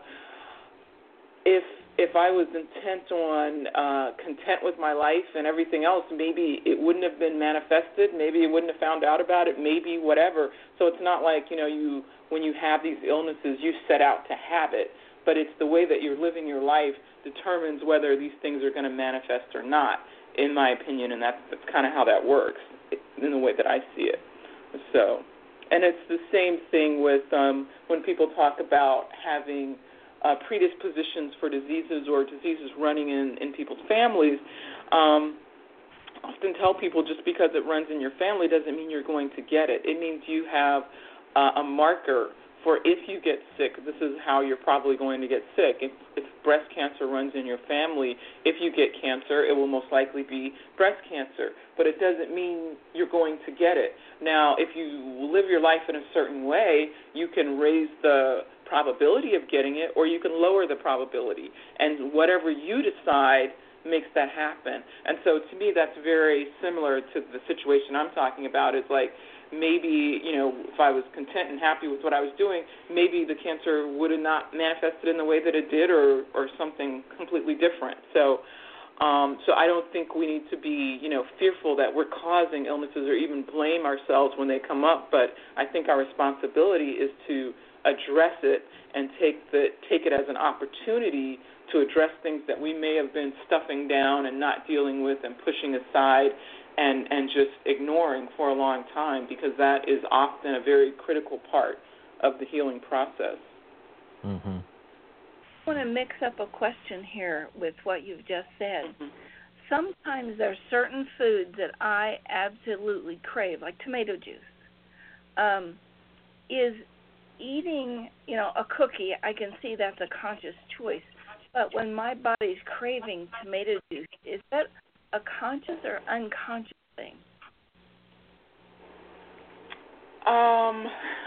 [SPEAKER 4] if if I was intent on uh, content with my life and everything else, maybe it wouldn't have been manifested. Maybe it wouldn't have found out about it. Maybe whatever. So it's not like, you know, you when you have these illnesses, you set out to have it. But it's the way that you're living your life determines whether these things are going to manifest or not, in my opinion, and that's, that's kind of how that works in the way that I see it. So, and it's the same thing with um, when people talk about having uh, predispositions for diseases or diseases running in, in people's families. Um, I often tell people just because it runs in your family doesn't mean you're going to get it. It means you have uh, a marker for if you get sick, this is how you're probably going to get sick. If, if breast cancer runs in your family, if you get cancer, it will most likely be breast cancer. But it doesn't mean you're going to get it. Now, if you live your life in a certain way, you can raise the probability of getting it or you can lower the probability. And whatever you decide makes that happen. And so to me, that's very similar to the situation I'm talking about. It's like, maybe, you know, if I was content and happy with what I was doing, maybe the cancer would have not manifested in the way that it did or, or something completely different. So um, so I don't think we need to be, you know, fearful that we're causing illnesses or even blame ourselves when they come up. But I think our responsibility is to address it and take the take it as an opportunity to address things that we may have been stuffing down and not dealing with and pushing aside and, and just ignoring for a long time, because that is often a very critical part of the healing process.
[SPEAKER 2] Mm-hmm.
[SPEAKER 3] I want to mix up a question here with what you've just said. Mm-hmm. Sometimes there are certain foods that I absolutely crave, like tomato juice. Um, is eating, you know, a cookie, I can see that's a conscious choice. But when my body's craving tomato juice, is that a conscious or unconscious thing?
[SPEAKER 4] Um,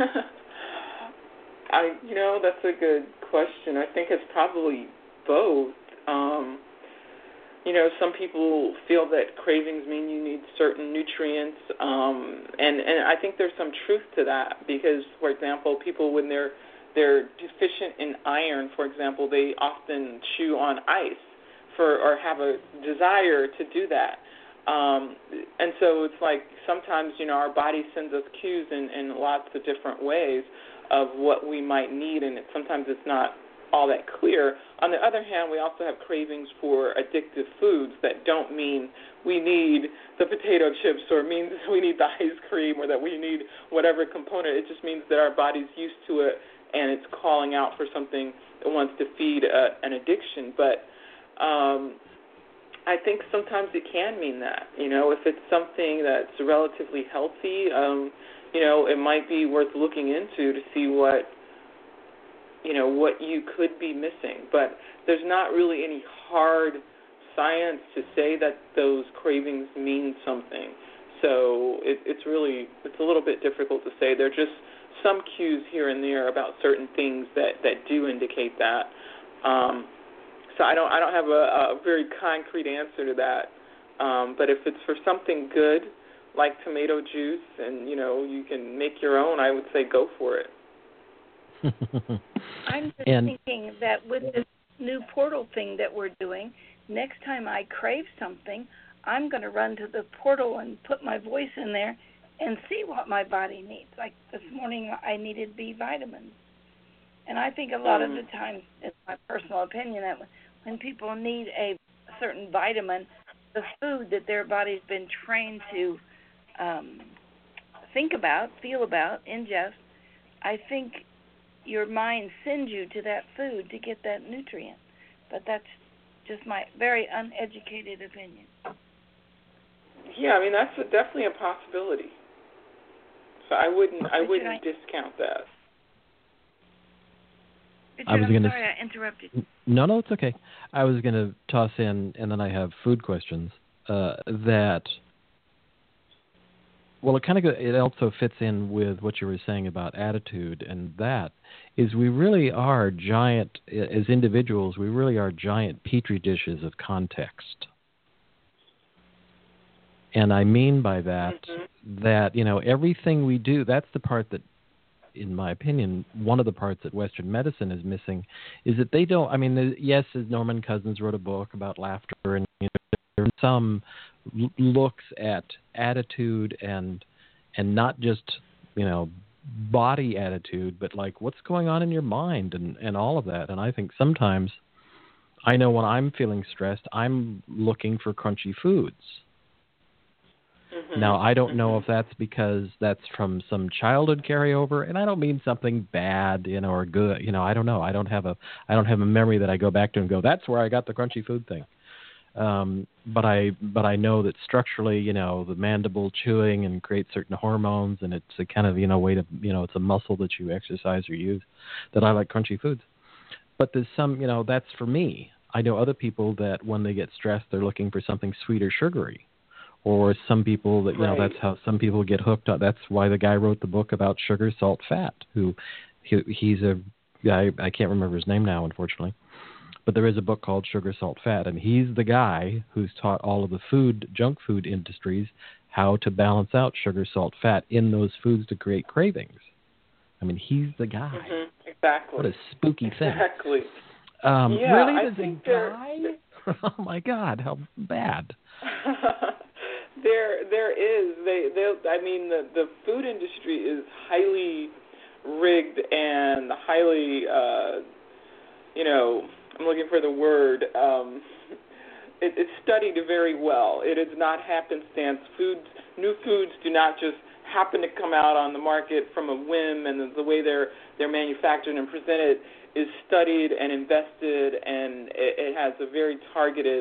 [SPEAKER 4] I, you know, that's a good question. I think it's probably both. Um, you know, some people feel that cravings mean you need certain nutrients, um, and and I think there's some truth to that because, for example, people when they're they're deficient in iron, for example, they often chew on ice. For, or have a desire to do that. Um, and so it's like sometimes, you know, our body sends us cues in, in lots of different ways of what we might need, and it, sometimes it's not all that clear. On the other hand, we also have cravings for addictive foods that don't mean we need the potato chips or means we need the ice cream or that we need whatever component. It just means that our body's used to it and it's calling out for something that wants to feed a, an addiction. But Um, I think sometimes it can mean that, you know, if it's something that's relatively healthy, um, you know, it might be worth looking into to see what, you know, what you could be missing. But there's not really any hard science to say that those cravings mean something. So it, it's really, it's a little bit difficult to say. There are just some cues here and there about certain things that, that do indicate that. Um, So I don't I don't have a, a very concrete answer to that. Um, but if it's for something good, like tomato juice, and, you know, you can make your own, I would say go for it.
[SPEAKER 3] I'm just
[SPEAKER 2] and,
[SPEAKER 3] thinking that with this new portal thing that we're doing, next time I crave something, I'm going to run to the portal and put my voice in there and see what my body needs. Like this morning I needed B vitamins. And I think a lot
[SPEAKER 4] um,
[SPEAKER 3] of the times, it's my personal opinion, that when people need a certain vitamin, the food that their body's been trained to um, think about, feel about, ingest, I think your mind sends you to that food to get that nutrient. But that's just my very uneducated opinion.
[SPEAKER 4] Yeah, I mean that's a, definitely a possibility. So I wouldn't I
[SPEAKER 3] Richard,
[SPEAKER 4] wouldn't
[SPEAKER 3] I,
[SPEAKER 4] discount that.
[SPEAKER 3] Richard,
[SPEAKER 2] I was
[SPEAKER 3] I'm
[SPEAKER 2] gonna
[SPEAKER 3] sorry I interrupted.
[SPEAKER 2] No, no, it's okay. I was going to toss in, and then I have food questions, uh, that, well, it kind of, it also fits in with what you were saying about attitude, and that is we really are giant, as individuals, we really are giant petri dishes of context. And I mean by that, mm-hmm. that, you know, everything we do, that's the part that, in my opinion, one of the parts that Western medicine is missing is that they don't, I mean, yes, as Norman Cousins wrote a book about laughter, and you know, there are some l- looks at attitude and and not just, you know, body attitude, but like what's going on in your mind and, and all of that. And I think sometimes, I know when I'm feeling stressed, I'm looking for crunchy foods. Mm-hmm. Now, I don't know if that's because that's from some childhood carryover, and I don't mean something bad, you know, or good. You know, I don't know. I don't have a, I don't have a memory that I go back to and go, that's where I got the crunchy food thing. Um, but I, but I know that structurally, you know, the mandible chewing and creates certain hormones, and it's a kind of, you know, way to, you know, it's a muscle that you exercise or use. That I like crunchy foods. But there's some, you know, that's for me. I know other people that when they get stressed, they're looking for something sweet or sugary. Or some people that, you know, right. That's how some people get hooked on. That's why the guy wrote the book about sugar, salt, fat, who he, he's a guy, I can't remember his name now, unfortunately. But there is a book called Sugar, Salt, Fat, and he's the guy who's taught all of the food, junk food industries how to balance out sugar, salt, fat in those foods to create cravings. I mean, he's the guy.
[SPEAKER 4] Mm-hmm. Exactly.
[SPEAKER 2] What a spooky thing.
[SPEAKER 4] Exactly.
[SPEAKER 2] Um,
[SPEAKER 4] yeah,
[SPEAKER 2] really?
[SPEAKER 4] I
[SPEAKER 2] There's
[SPEAKER 4] think
[SPEAKER 2] a guy? Oh, my God, how bad.
[SPEAKER 4] There, there is. They, they. I mean, the the food industry is highly rigged and highly, uh, you know, I'm looking for the word. Um, it, it's studied very well. It is not happenstance. Foods, new foods, do not just happen to come out on the market from a whim, and the, the way they're they're manufactured and presented is studied and invested, and it, it has a very targeted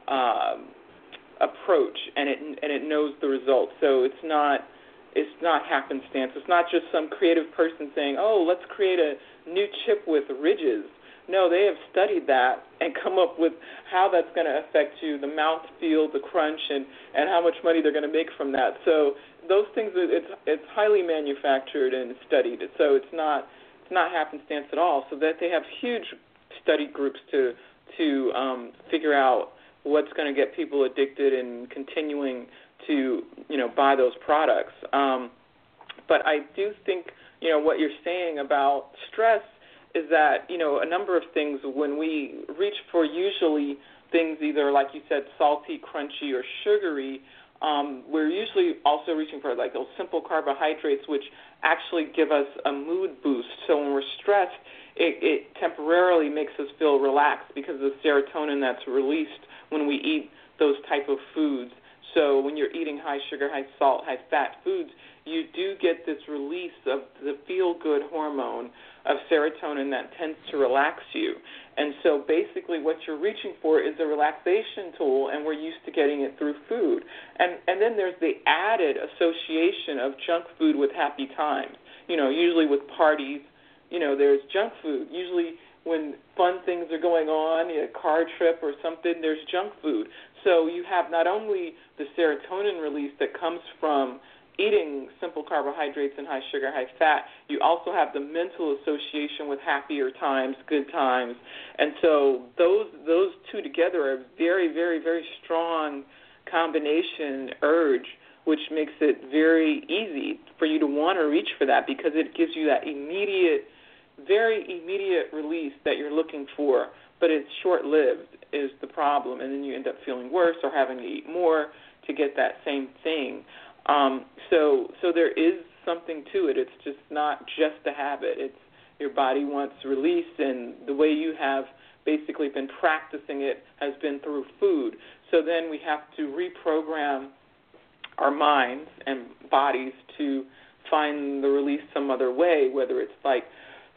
[SPEAKER 4] Um, approach, and it and it knows the results. So it's not it's not happenstance. It's not just some creative person saying, "Oh, let's create a new chip with ridges." No, they have studied that and come up with how that's going to affect you, the mouthfeel, the crunch, and, and how much money they're going to make from that. So those things, it's it's highly manufactured and studied. So it's not it's not happenstance at all. So that they have huge study groups to to um, figure out what's going to get people addicted and continuing to, you know, buy those products. Um, but I do think, you know, what you're saying about stress is that, you know, a number of things when we reach for usually things either, like you said, salty, crunchy, or sugary, um, we're usually also reaching for like those simple carbohydrates, which actually give us a mood boost. So when we're stressed, it, it temporarily makes us feel relaxed because of the serotonin that's released when we eat those type of foods. So when you're eating high sugar, high salt, high fat foods, you do get this release of the feel-good hormone of serotonin that tends to relax you. And so basically what you're reaching for is a relaxation tool, and we're used to getting it through food. And and then there's the added association of junk food with happy times. You know, usually with parties, you know, there's junk food. Usually when fun things are going on, a car trip or something, there's junk food. So you have not only the serotonin release that comes from eating simple carbohydrates and high sugar, high fat, you also have the mental association with happier times, good times. And so those those two together are a very, very, very strong combination urge, which makes it very easy for you to want to reach for that because it gives you that immediate, very immediate release that you're looking for, but it's short-lived is the problem, and then you end up feeling worse or having to eat more to get that same thing. Um, so so there is something to it. It's just not just a habit. It's your body wants release, and the way you have basically been practicing it has been through food. So then we have to reprogram our minds and bodies to find the release some other way, whether it's like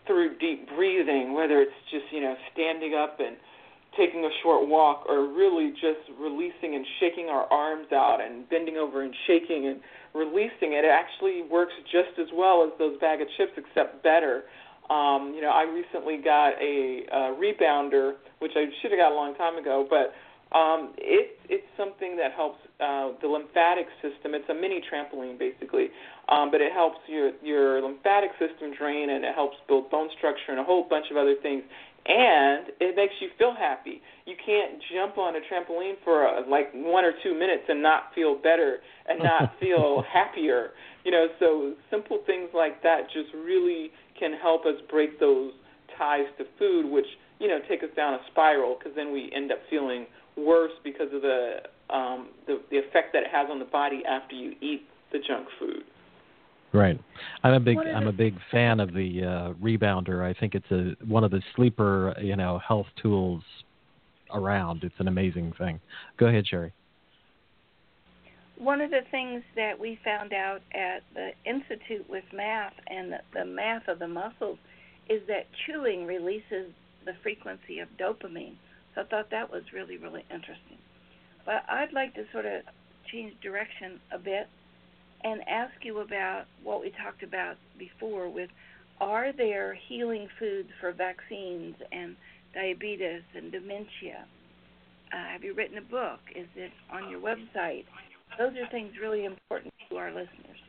[SPEAKER 4] through deep breathing, whether it's just, you know, standing up and taking a short walk, or really just releasing and shaking our arms out and bending over and shaking and releasing it, it actually works just as well as those bag of chips, except better. Um, you know, I recently got a, a rebounder, which I should have got a long time ago, but um, it, it's something that helps uh, the lymphatic system. It's a mini trampoline, basically, um, but it helps your, your lymphatic system drain, and it helps build bone structure and a whole bunch of other things. And it makes you feel happy. You can't jump on a trampoline for uh, like one or two minutes and not feel better and not feel happier. You know, so simple things like that just really can help us break those ties to food, which, you know, take us down a spiral, because then we end up feeling worse because of the, um, the the effect that it has on the body after you eat the junk food.
[SPEAKER 2] Right. I'm a big I'm a big fan of the uh, rebounder. I think it's a one of the sleeper, you know, health tools around. It's an amazing thing. Go ahead, Sherry.
[SPEAKER 3] One of the things that we found out at the Institute with Math and the, the math of the muscles is that chewing releases the frequency of dopamine. So I thought that was really, really interesting. But I'd like to sort of change direction a bit and ask you about what we talked about before with, are there healing foods for vaccines and diabetes and dementia? Uh, have you written a book? Is it on your website? Those are things really important to our listeners.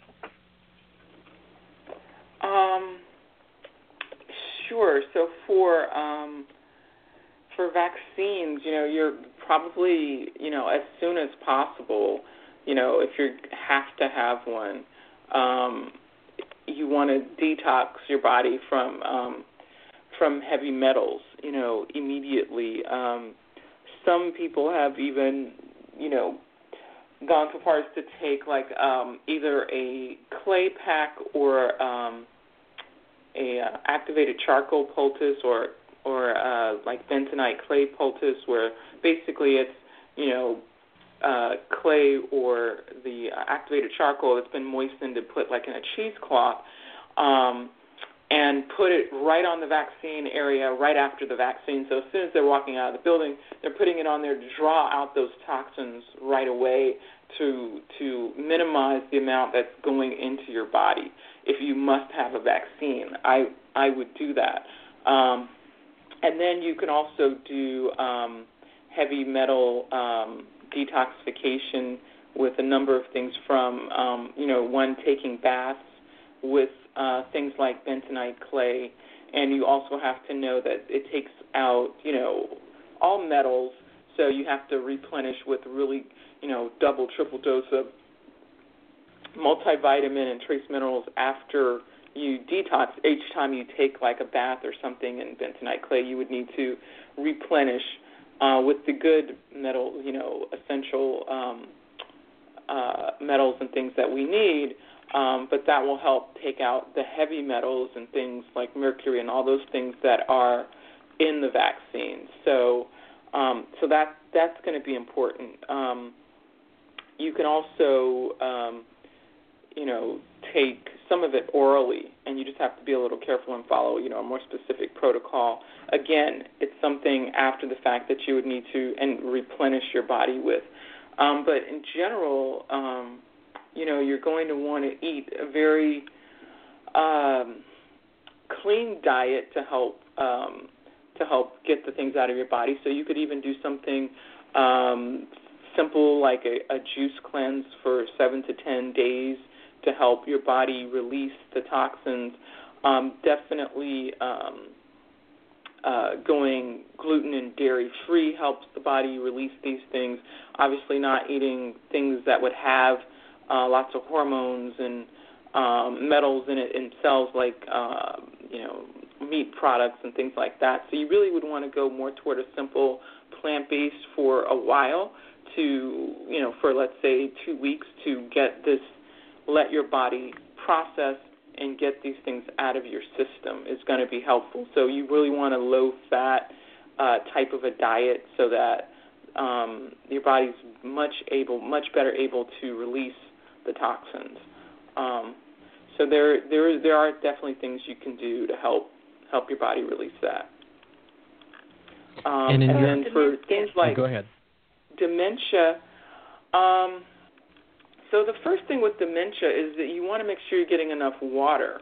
[SPEAKER 4] Um, sure. So for um, for vaccines, you know, you're probably, you know, as soon as possible, you know, if you have to have one, um, you want to detox your body from um, from heavy metals, you know, immediately. Um, some people have even, you know, gone so far as to take like um, either a clay pack or um, a uh, activated charcoal poultice, or or uh, like bentonite clay poultice, where basically it's, you know, Uh, clay or the uh, activated charcoal that's been moistened and put like in a cheesecloth, um, and put it right on the vaccine area right after the vaccine. So as soon as they're walking out of the building, they're putting it on there to draw out those toxins right away to to minimize the amount that's going into your body. If you must have a vaccine, I I would do that. Um, and then you can also do um, heavy metal um, detoxification with a number of things, from, um, you know, one, taking baths with uh, things like bentonite clay, and you also have to know that it takes out, you know, all metals, so you have to replenish with really, you know, double, triple dose of multivitamin and trace minerals after you detox. Each time you take like a bath or something in bentonite clay, you would need to replenish Uh, with the good metal, you know, essential um, uh, metals and things that we need, um, but that will help take out the heavy metals and things like mercury and all those things that are in the vaccine. So, um, so that that's going to be important. Um, you can also, um, you know, take some of it orally, and you just have to be a little careful and follow, you know, a more specific protocol. Again, it's something after the fact that you would need to and replenish your body with. Um, but in general, um, you know, you're going to want to eat a very um, clean diet to help um, to help get the things out of your body. So you could even do something um, simple like a, a juice cleanse for seven to ten days to help your body release the toxins. Um, definitely um, uh, going gluten and dairy-free helps the body release these things. Obviously not eating things that would have uh, lots of hormones and um, metals in it themselves, like, uh, you know, meat products and things like that. So you really would want to go more toward a simple plant-based for a while to, you know, for let's say two weeks to get this, let your body process and get these things out of your system is going to be helpful. So you really want a low-fat uh, type of a diet so that um, your body's much able, much better able to release the toxins. Um, so there there there are definitely things you can do to help help your body release that. Um,
[SPEAKER 2] and,
[SPEAKER 4] and
[SPEAKER 2] your,
[SPEAKER 4] then for things like
[SPEAKER 2] oh, go ahead.
[SPEAKER 4] dementia, um, so the first thing with dementia is that you want to make sure you're getting enough water.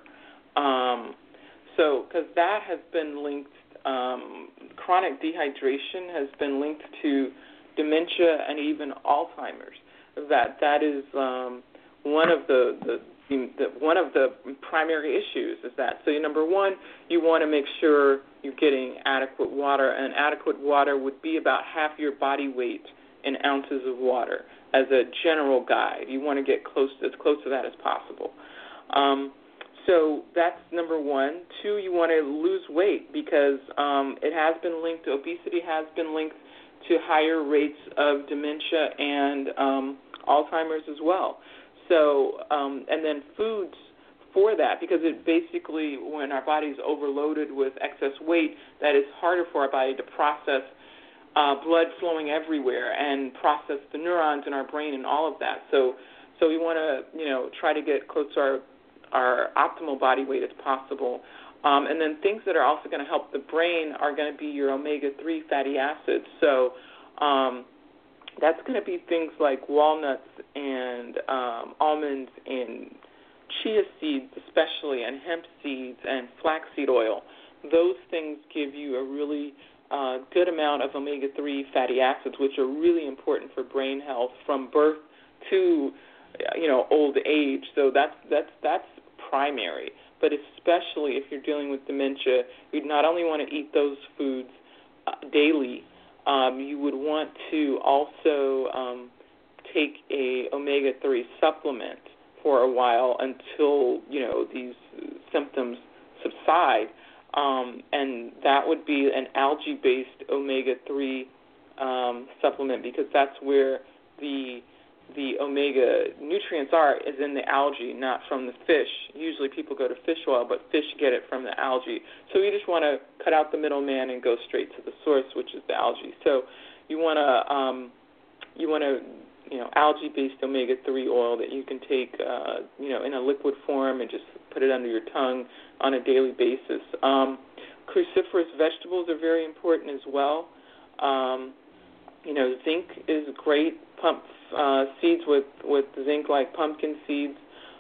[SPEAKER 4] Um, so, because that has been linked, um, chronic dehydration has been linked to dementia and even Alzheimer's. That that is um, one of the, the, the, the one of the primary issues is that. So, number one, you want to make sure you're getting adequate water, and adequate water would be about half your body weight in ounces of water as a general guide. You want to get close as close to that as possible. Um, so that's number one. Two, you want to lose weight because um, it has been linked, obesity has been linked to higher rates of dementia and um, Alzheimer's as well. So, um, and then foods for that, because it basically, when our body is overloaded with excess weight, that is harder for our body to process uh, blood flowing everywhere and process the neurons in our brain and all of that. So, so we want to, you know, try to get close to our our optimal body weight as possible. Um, and then things that are also going to help the brain are going to be your omega three fatty acids. So um, that's going to be things like walnuts and um, almonds and chia seeds especially, and hemp seeds and flaxseed oil. Those things give you a really uh, good amount of omega three fatty acids, which are really important for brain health from birth to, you know, old age. So that's that's that's primary. But especially if you're dealing with dementia, you'd not only want to eat those foods uh, daily, um, you would want to also um, take a omega three supplement for a while until, you know, these symptoms subside. Um, and that would be an algae-based omega three um, supplement, because that's where the the omega nutrients are, is in the algae, not from the fish. Usually people go to fish oil, but fish get it from the algae. So you just want to cut out the middleman and go straight to the source, which is the algae. So you want to, um, you want to, you know, algae-based omega three oil that you can take, uh, you know, in a liquid form and just put it under your tongue on a daily basis. Um, cruciferous vegetables are very important as well. Um, you know, zinc is great. Pump uh, seeds with, with zinc, like pumpkin seeds,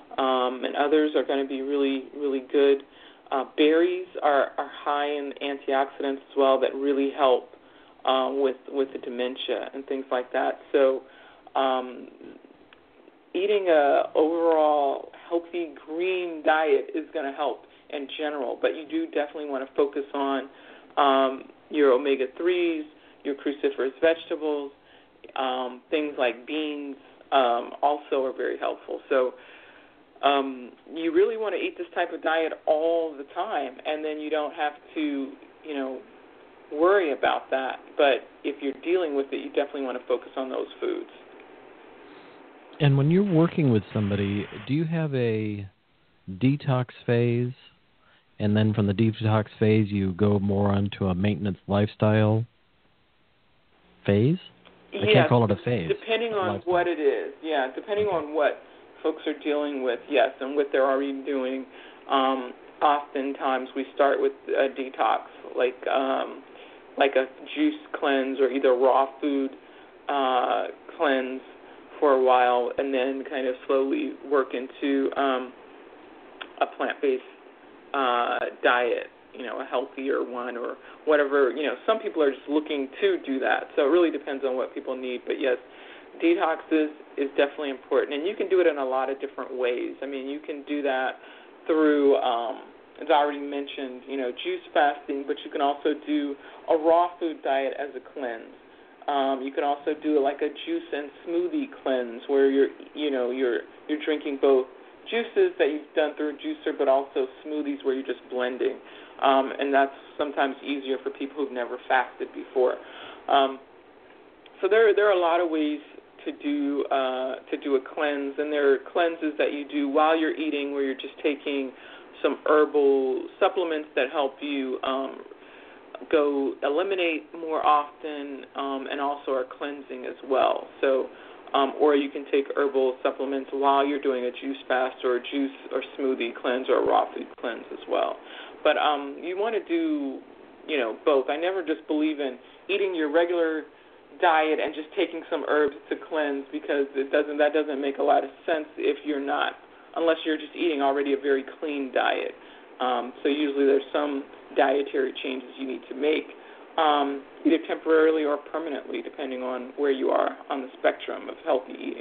[SPEAKER 4] um, and others are going to be really, really good. Uh, berries are, are high in antioxidants as well that really help uh, with with the dementia and things like that. So um, eating a overall healthy green diet is going to help in general, but you do definitely want to focus on um, your omega threes, your cruciferous vegetables. Um, things like beans um, also are very helpful. So um, you really want to eat this type of diet all the time, and then you don't have to, you know, worry about that. But if you're dealing with it, you definitely want to focus on those foods.
[SPEAKER 2] And when you're working with somebody, do you have a detox phase, and then from the detox phase you go more onto a maintenance lifestyle phase? I
[SPEAKER 4] yes,
[SPEAKER 2] can't call it a phase.
[SPEAKER 4] Depending on
[SPEAKER 2] lifestyle.
[SPEAKER 4] what it is, yeah, depending
[SPEAKER 2] okay.
[SPEAKER 4] on what folks are dealing with, yes, and what they're already doing. Um, oftentimes we start with a detox, like um, like a juice cleanse or either raw food uh, cleanse for a while, and then kind of slowly work into um, a plant-based uh, diet, you know, a healthier one or whatever. You know, some people are just looking to do that, so it really depends on what people need. But yes, detox is, is definitely important, and you can do it in a lot of different ways. I mean, you can do that through, um, as I already mentioned, you know, juice fasting, but you can also do a raw food diet as a cleanse. Um, you can also do like a juice and smoothie cleanse, where you're, you know, you're you're drinking both juices that you've done through a juicer, but also smoothies where you're just blending. Um, and that's sometimes easier for people who've never fasted before. Um, so there, there are a lot of ways to do uh, to do a cleanse, and there are cleanses that you do while you're eating, where you're just taking some herbal supplements that help you um, go eliminate more often, um, and also are cleansing as well. So Um, or you can take herbal supplements while you're doing a juice fast or a juice or smoothie cleanse or a raw food cleanse as well. But um, you want to do, you know, both. I never just believe in eating your regular diet and just taking some herbs to cleanse, because it doesn't. That doesn't make a lot of sense if you're not, unless you're just eating already a very clean diet. Um, so usually there's some dietary changes you need to make, um, either temporarily or permanently, depending on where you are on the spectrum of healthy eating.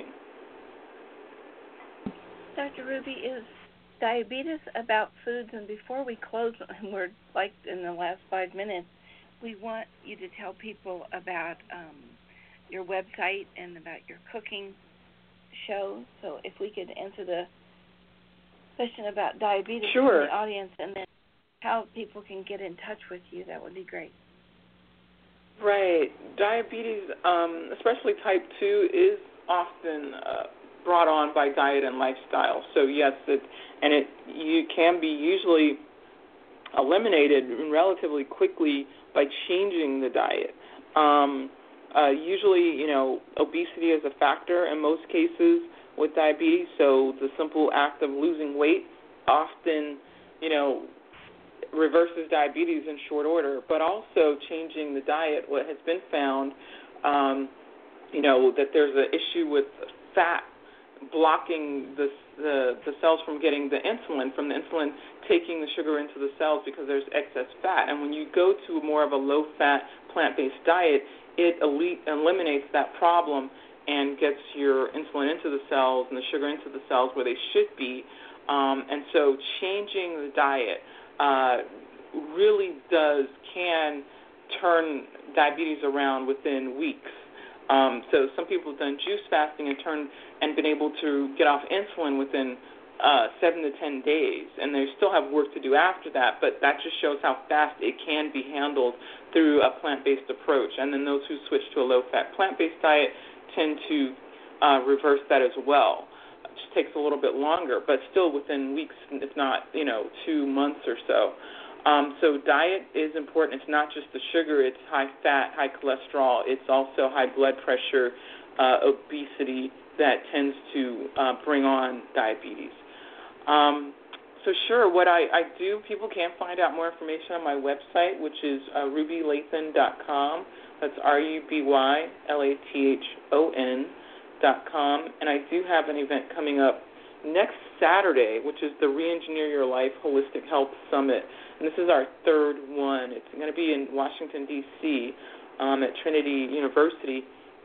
[SPEAKER 3] Doctor Ruby, is diabetes about foods? And before we close, and we're like in the last five minutes, we want you to tell people about um, your website and about your cooking show. So if we could answer the question about diabetes
[SPEAKER 4] sure.
[SPEAKER 3] in the audience, and then how people can get in touch with you, that would be great.
[SPEAKER 4] Right. Diabetes, um, especially type two, is often uh, brought on by diet and lifestyle. So yes, it, and it you can be usually eliminated relatively quickly by changing the diet. Um, uh, usually, you know, obesity is a factor in most cases with diabetes, so the simple act of losing weight often, you know, reverses diabetes in short order. But also changing the diet, what has been found, um, you know, that there's an issue with fat blocking the, the the cells from getting the insulin, from the insulin taking the sugar into the cells because there's excess fat. And when you go to more of a low-fat, plant-based diet, it elite, eliminates that problem and gets your insulin into the cells and the sugar into the cells where they should be. Um, and so changing the diet uh, really does, can turn diabetes around within weeks. Um, so some people have done juice fasting and turned and been able to get off insulin within uh, seven to ten days, and they still have work to do after that, but that just shows how fast it can be handled through a plant-based approach. And then those who switch to a low-fat plant-based diet tend to uh, reverse that as well. It just takes a little bit longer, but still within weeks, if not, you know, two months or so. Um, so diet is important. It's not just the sugar. It's high fat, high cholesterol. It's also high blood pressure, uh, obesity that tends to uh, bring on diabetes. Um, so sure, what I, I do, people can find out more information on my website, which is uh, ruby lathan dot com. That's R U B Y L A T H O N dot com. And I do have an event coming up next Saturday, which is the Re-Engineer Your Life Holistic Health Summit. And this is our third one. It's going to be in Washington, D C, um, at Trinity University.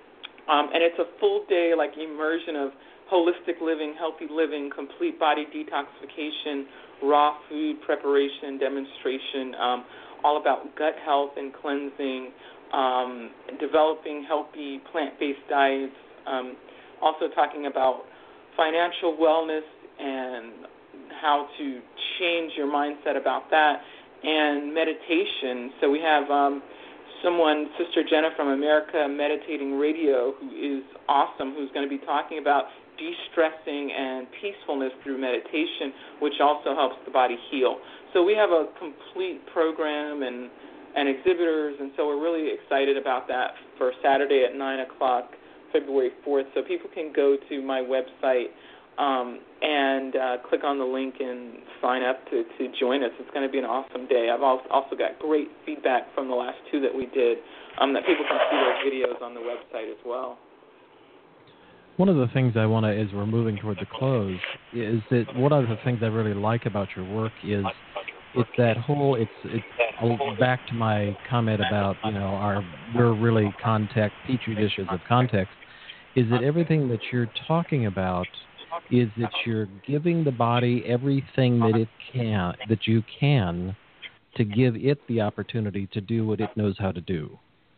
[SPEAKER 4] Um, and it's a full-day, like, immersion of holistic living, healthy living, complete body detoxification, raw food preparation, demonstration, um, all about gut health and cleansing, um, developing healthy plant-based diets, um, also talking about financial wellness and how to change your mindset about that, and meditation. So we have um, someone, Sister Jenna from America Meditating Radio, who is awesome, who's going to be talking about de-stressing and peacefulness through meditation, which also helps the body heal. So we have a complete program and, and exhibitors, and so we're really excited about that for Saturday at nine o'clock, February fourth. So people can go to my website um, and uh, click on the link and sign up to, to join us. It's going to be an awesome day. I've also got great feedback from the last two that we did, um, that people can see those videos on the website as well.
[SPEAKER 2] One of the things I want to, as we're moving toward the close, is that one of the things I really like about your work is it's that whole, it's it's back to my comment about, you know, our we're really context, petri dishes of context, is that everything that you're talking about is that you're giving the body everything that it can, that you can, to give it the opportunity to do what it knows how to do.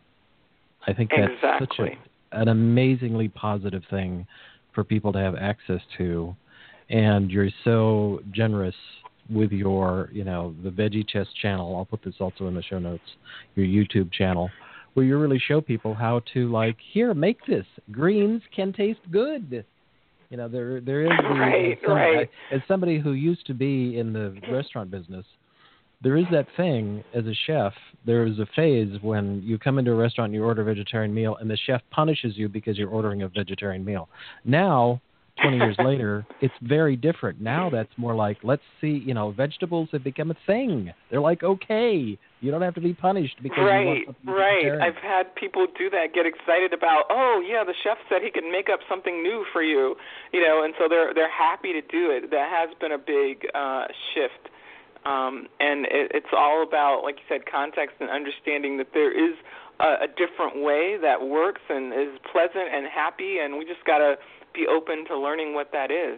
[SPEAKER 2] I think that's
[SPEAKER 4] exactly.
[SPEAKER 2] such a, an amazingly positive thing for people to have access to, and you're so generous with your, you know, the Veggie Chest channel. I'll put this also in the show notes, your YouTube channel, where you really show people how to, like, here, make this. Greens can taste good. You know, there there is the,
[SPEAKER 4] right,
[SPEAKER 2] some,
[SPEAKER 4] right.
[SPEAKER 2] as somebody who used to be in the restaurant business, there is that thing as a chef. There is a phase when you come into a restaurant and you order a vegetarian meal, and the chef punishes you because you're ordering a vegetarian meal. Now, twenty years later, it's very different. Now that's more like, let's see, you know, vegetables have become a thing. They're like, okay, you don't have to be punished because
[SPEAKER 4] right,
[SPEAKER 2] you want something
[SPEAKER 4] right.
[SPEAKER 2] vegetarian.
[SPEAKER 4] I've had people do that, get excited about, oh yeah, the chef said he could make up something new for you, you know, and so they're they're happy to do it. That has been a big uh, shift, um, and it, it's all about, like you said, context and understanding that there is a, a different way that works and is pleasant and happy, and we just gotta be open to learning what that is.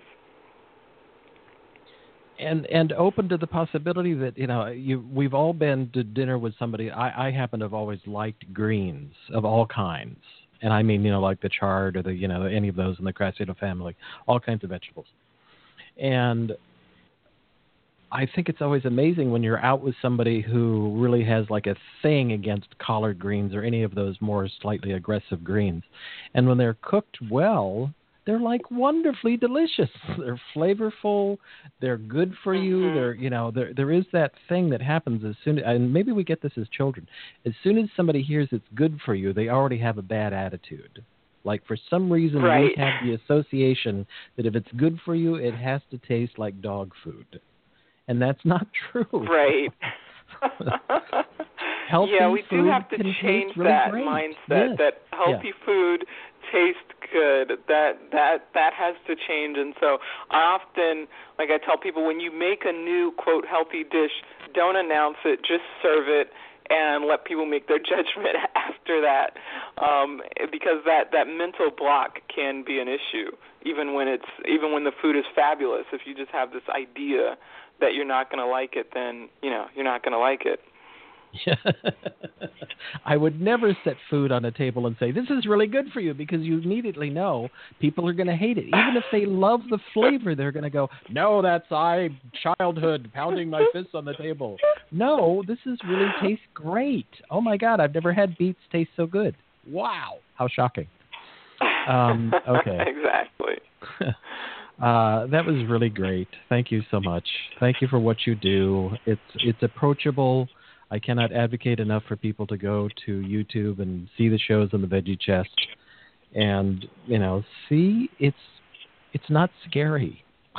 [SPEAKER 2] And and open to the possibility that, you know, you we've all been to dinner with somebody. I, I happen to have always liked greens of all kinds. And I mean, you know, like the chard or the, you know, any of those in the Crassido family, all kinds of vegetables. And I think it's always amazing when you're out with somebody who really has like a thing against collard greens or any of those more slightly aggressive greens. And when they're cooked well, they're like wonderfully delicious. They're flavorful. They're good for you.
[SPEAKER 4] Mm-hmm.
[SPEAKER 2] They're, you know, there there is that thing that happens as soon, and maybe we get this as children. As soon as somebody hears it's good for you, they already have a bad attitude. Like for some reason,
[SPEAKER 4] right.
[SPEAKER 2] we have the association that if it's good for you, it has to taste like dog food, and that's not true.
[SPEAKER 4] Right.
[SPEAKER 2] Healthy
[SPEAKER 4] yeah, we
[SPEAKER 2] food
[SPEAKER 4] do have to
[SPEAKER 2] can
[SPEAKER 4] change
[SPEAKER 2] taste really
[SPEAKER 4] that
[SPEAKER 2] great.
[SPEAKER 4] mindset
[SPEAKER 2] Yes.
[SPEAKER 4] that healthy
[SPEAKER 2] yeah.
[SPEAKER 4] food tastes good. That that that has to change. And so I often, like I tell people, when you make a new, quote, healthy dish, don't announce it, just serve it and let people make their judgment after that, um, because that, that mental block can be an issue, even when it's even when the food is fabulous. If you just have this idea that you're not going to like it, then, you know, you're not going to like it.
[SPEAKER 2] Yeah. I would never set food on a table and say, this is really good for you, because you immediately know people are going to hate it. Even if they love the flavor, they're going to go, no, that's I, childhood, pounding my fists on the table. No, this is really tastes great. Oh, my God, I've never had beets taste so good. Wow. How shocking. Um, okay.
[SPEAKER 4] Exactly.
[SPEAKER 2] Uh, that was really great. Thank you so much. Thank you for what you do. It's it's approachable. I cannot advocate enough for people to go to YouTube and see the shows on the Veggie Chest, and you know, see it's it's not scary.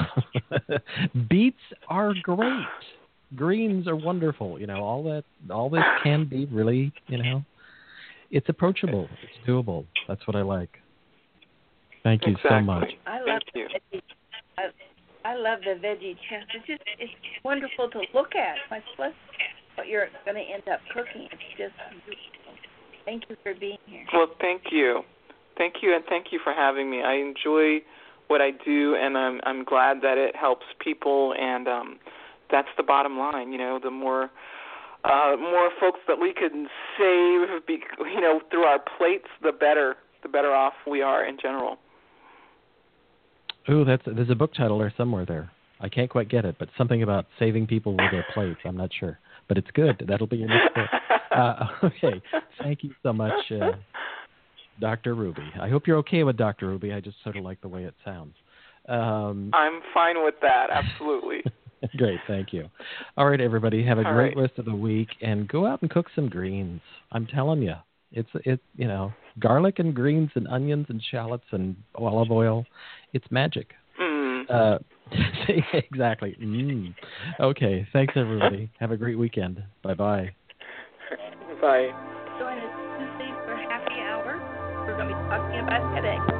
[SPEAKER 2] Beets are great. Greens are wonderful. You know, all that all this can be really. You know, it's approachable. It's doable. That's what I like. Thank you
[SPEAKER 4] exactly.
[SPEAKER 2] so much.
[SPEAKER 3] I love the veggie, I, I love the Veggie Chest. It's just it's wonderful to look at. Much less what you're going to end up cooking. It's just beautiful. Thank you for being here.
[SPEAKER 4] Well, thank you, thank you, and thank you for having me. I enjoy what I do, and I'm I'm glad that it helps people, and um, that's the bottom line. You know, the more uh, more folks that we can save, be, you know, through our plates, the better. The better off we are in general.
[SPEAKER 2] Ooh, that's there's a book title there somewhere there. I can't quite get it, but something about saving people with their plates. I'm not sure, but it's good. That'll be your next book. Uh, okay, thank you so much, uh, Doctor Ruby. I hope you're okay with Doctor Ruby. I just sort of like the way it sounds. Um,
[SPEAKER 4] I'm fine with that. Absolutely.
[SPEAKER 2] Great, thank you. All right, everybody, have a
[SPEAKER 4] All
[SPEAKER 2] great
[SPEAKER 4] right.
[SPEAKER 2] rest of the week, and go out and cook some greens. I'm telling you, it's it you know. Garlic and greens and onions and shallots and olive oil. It's magic.
[SPEAKER 4] Mm.
[SPEAKER 2] Uh, exactly. Mm. Okay. Thanks, everybody. Have a great weekend. Bye-bye.
[SPEAKER 4] Bye.
[SPEAKER 3] Join us Tuesday for happy hour. We're going to be talking about headaches.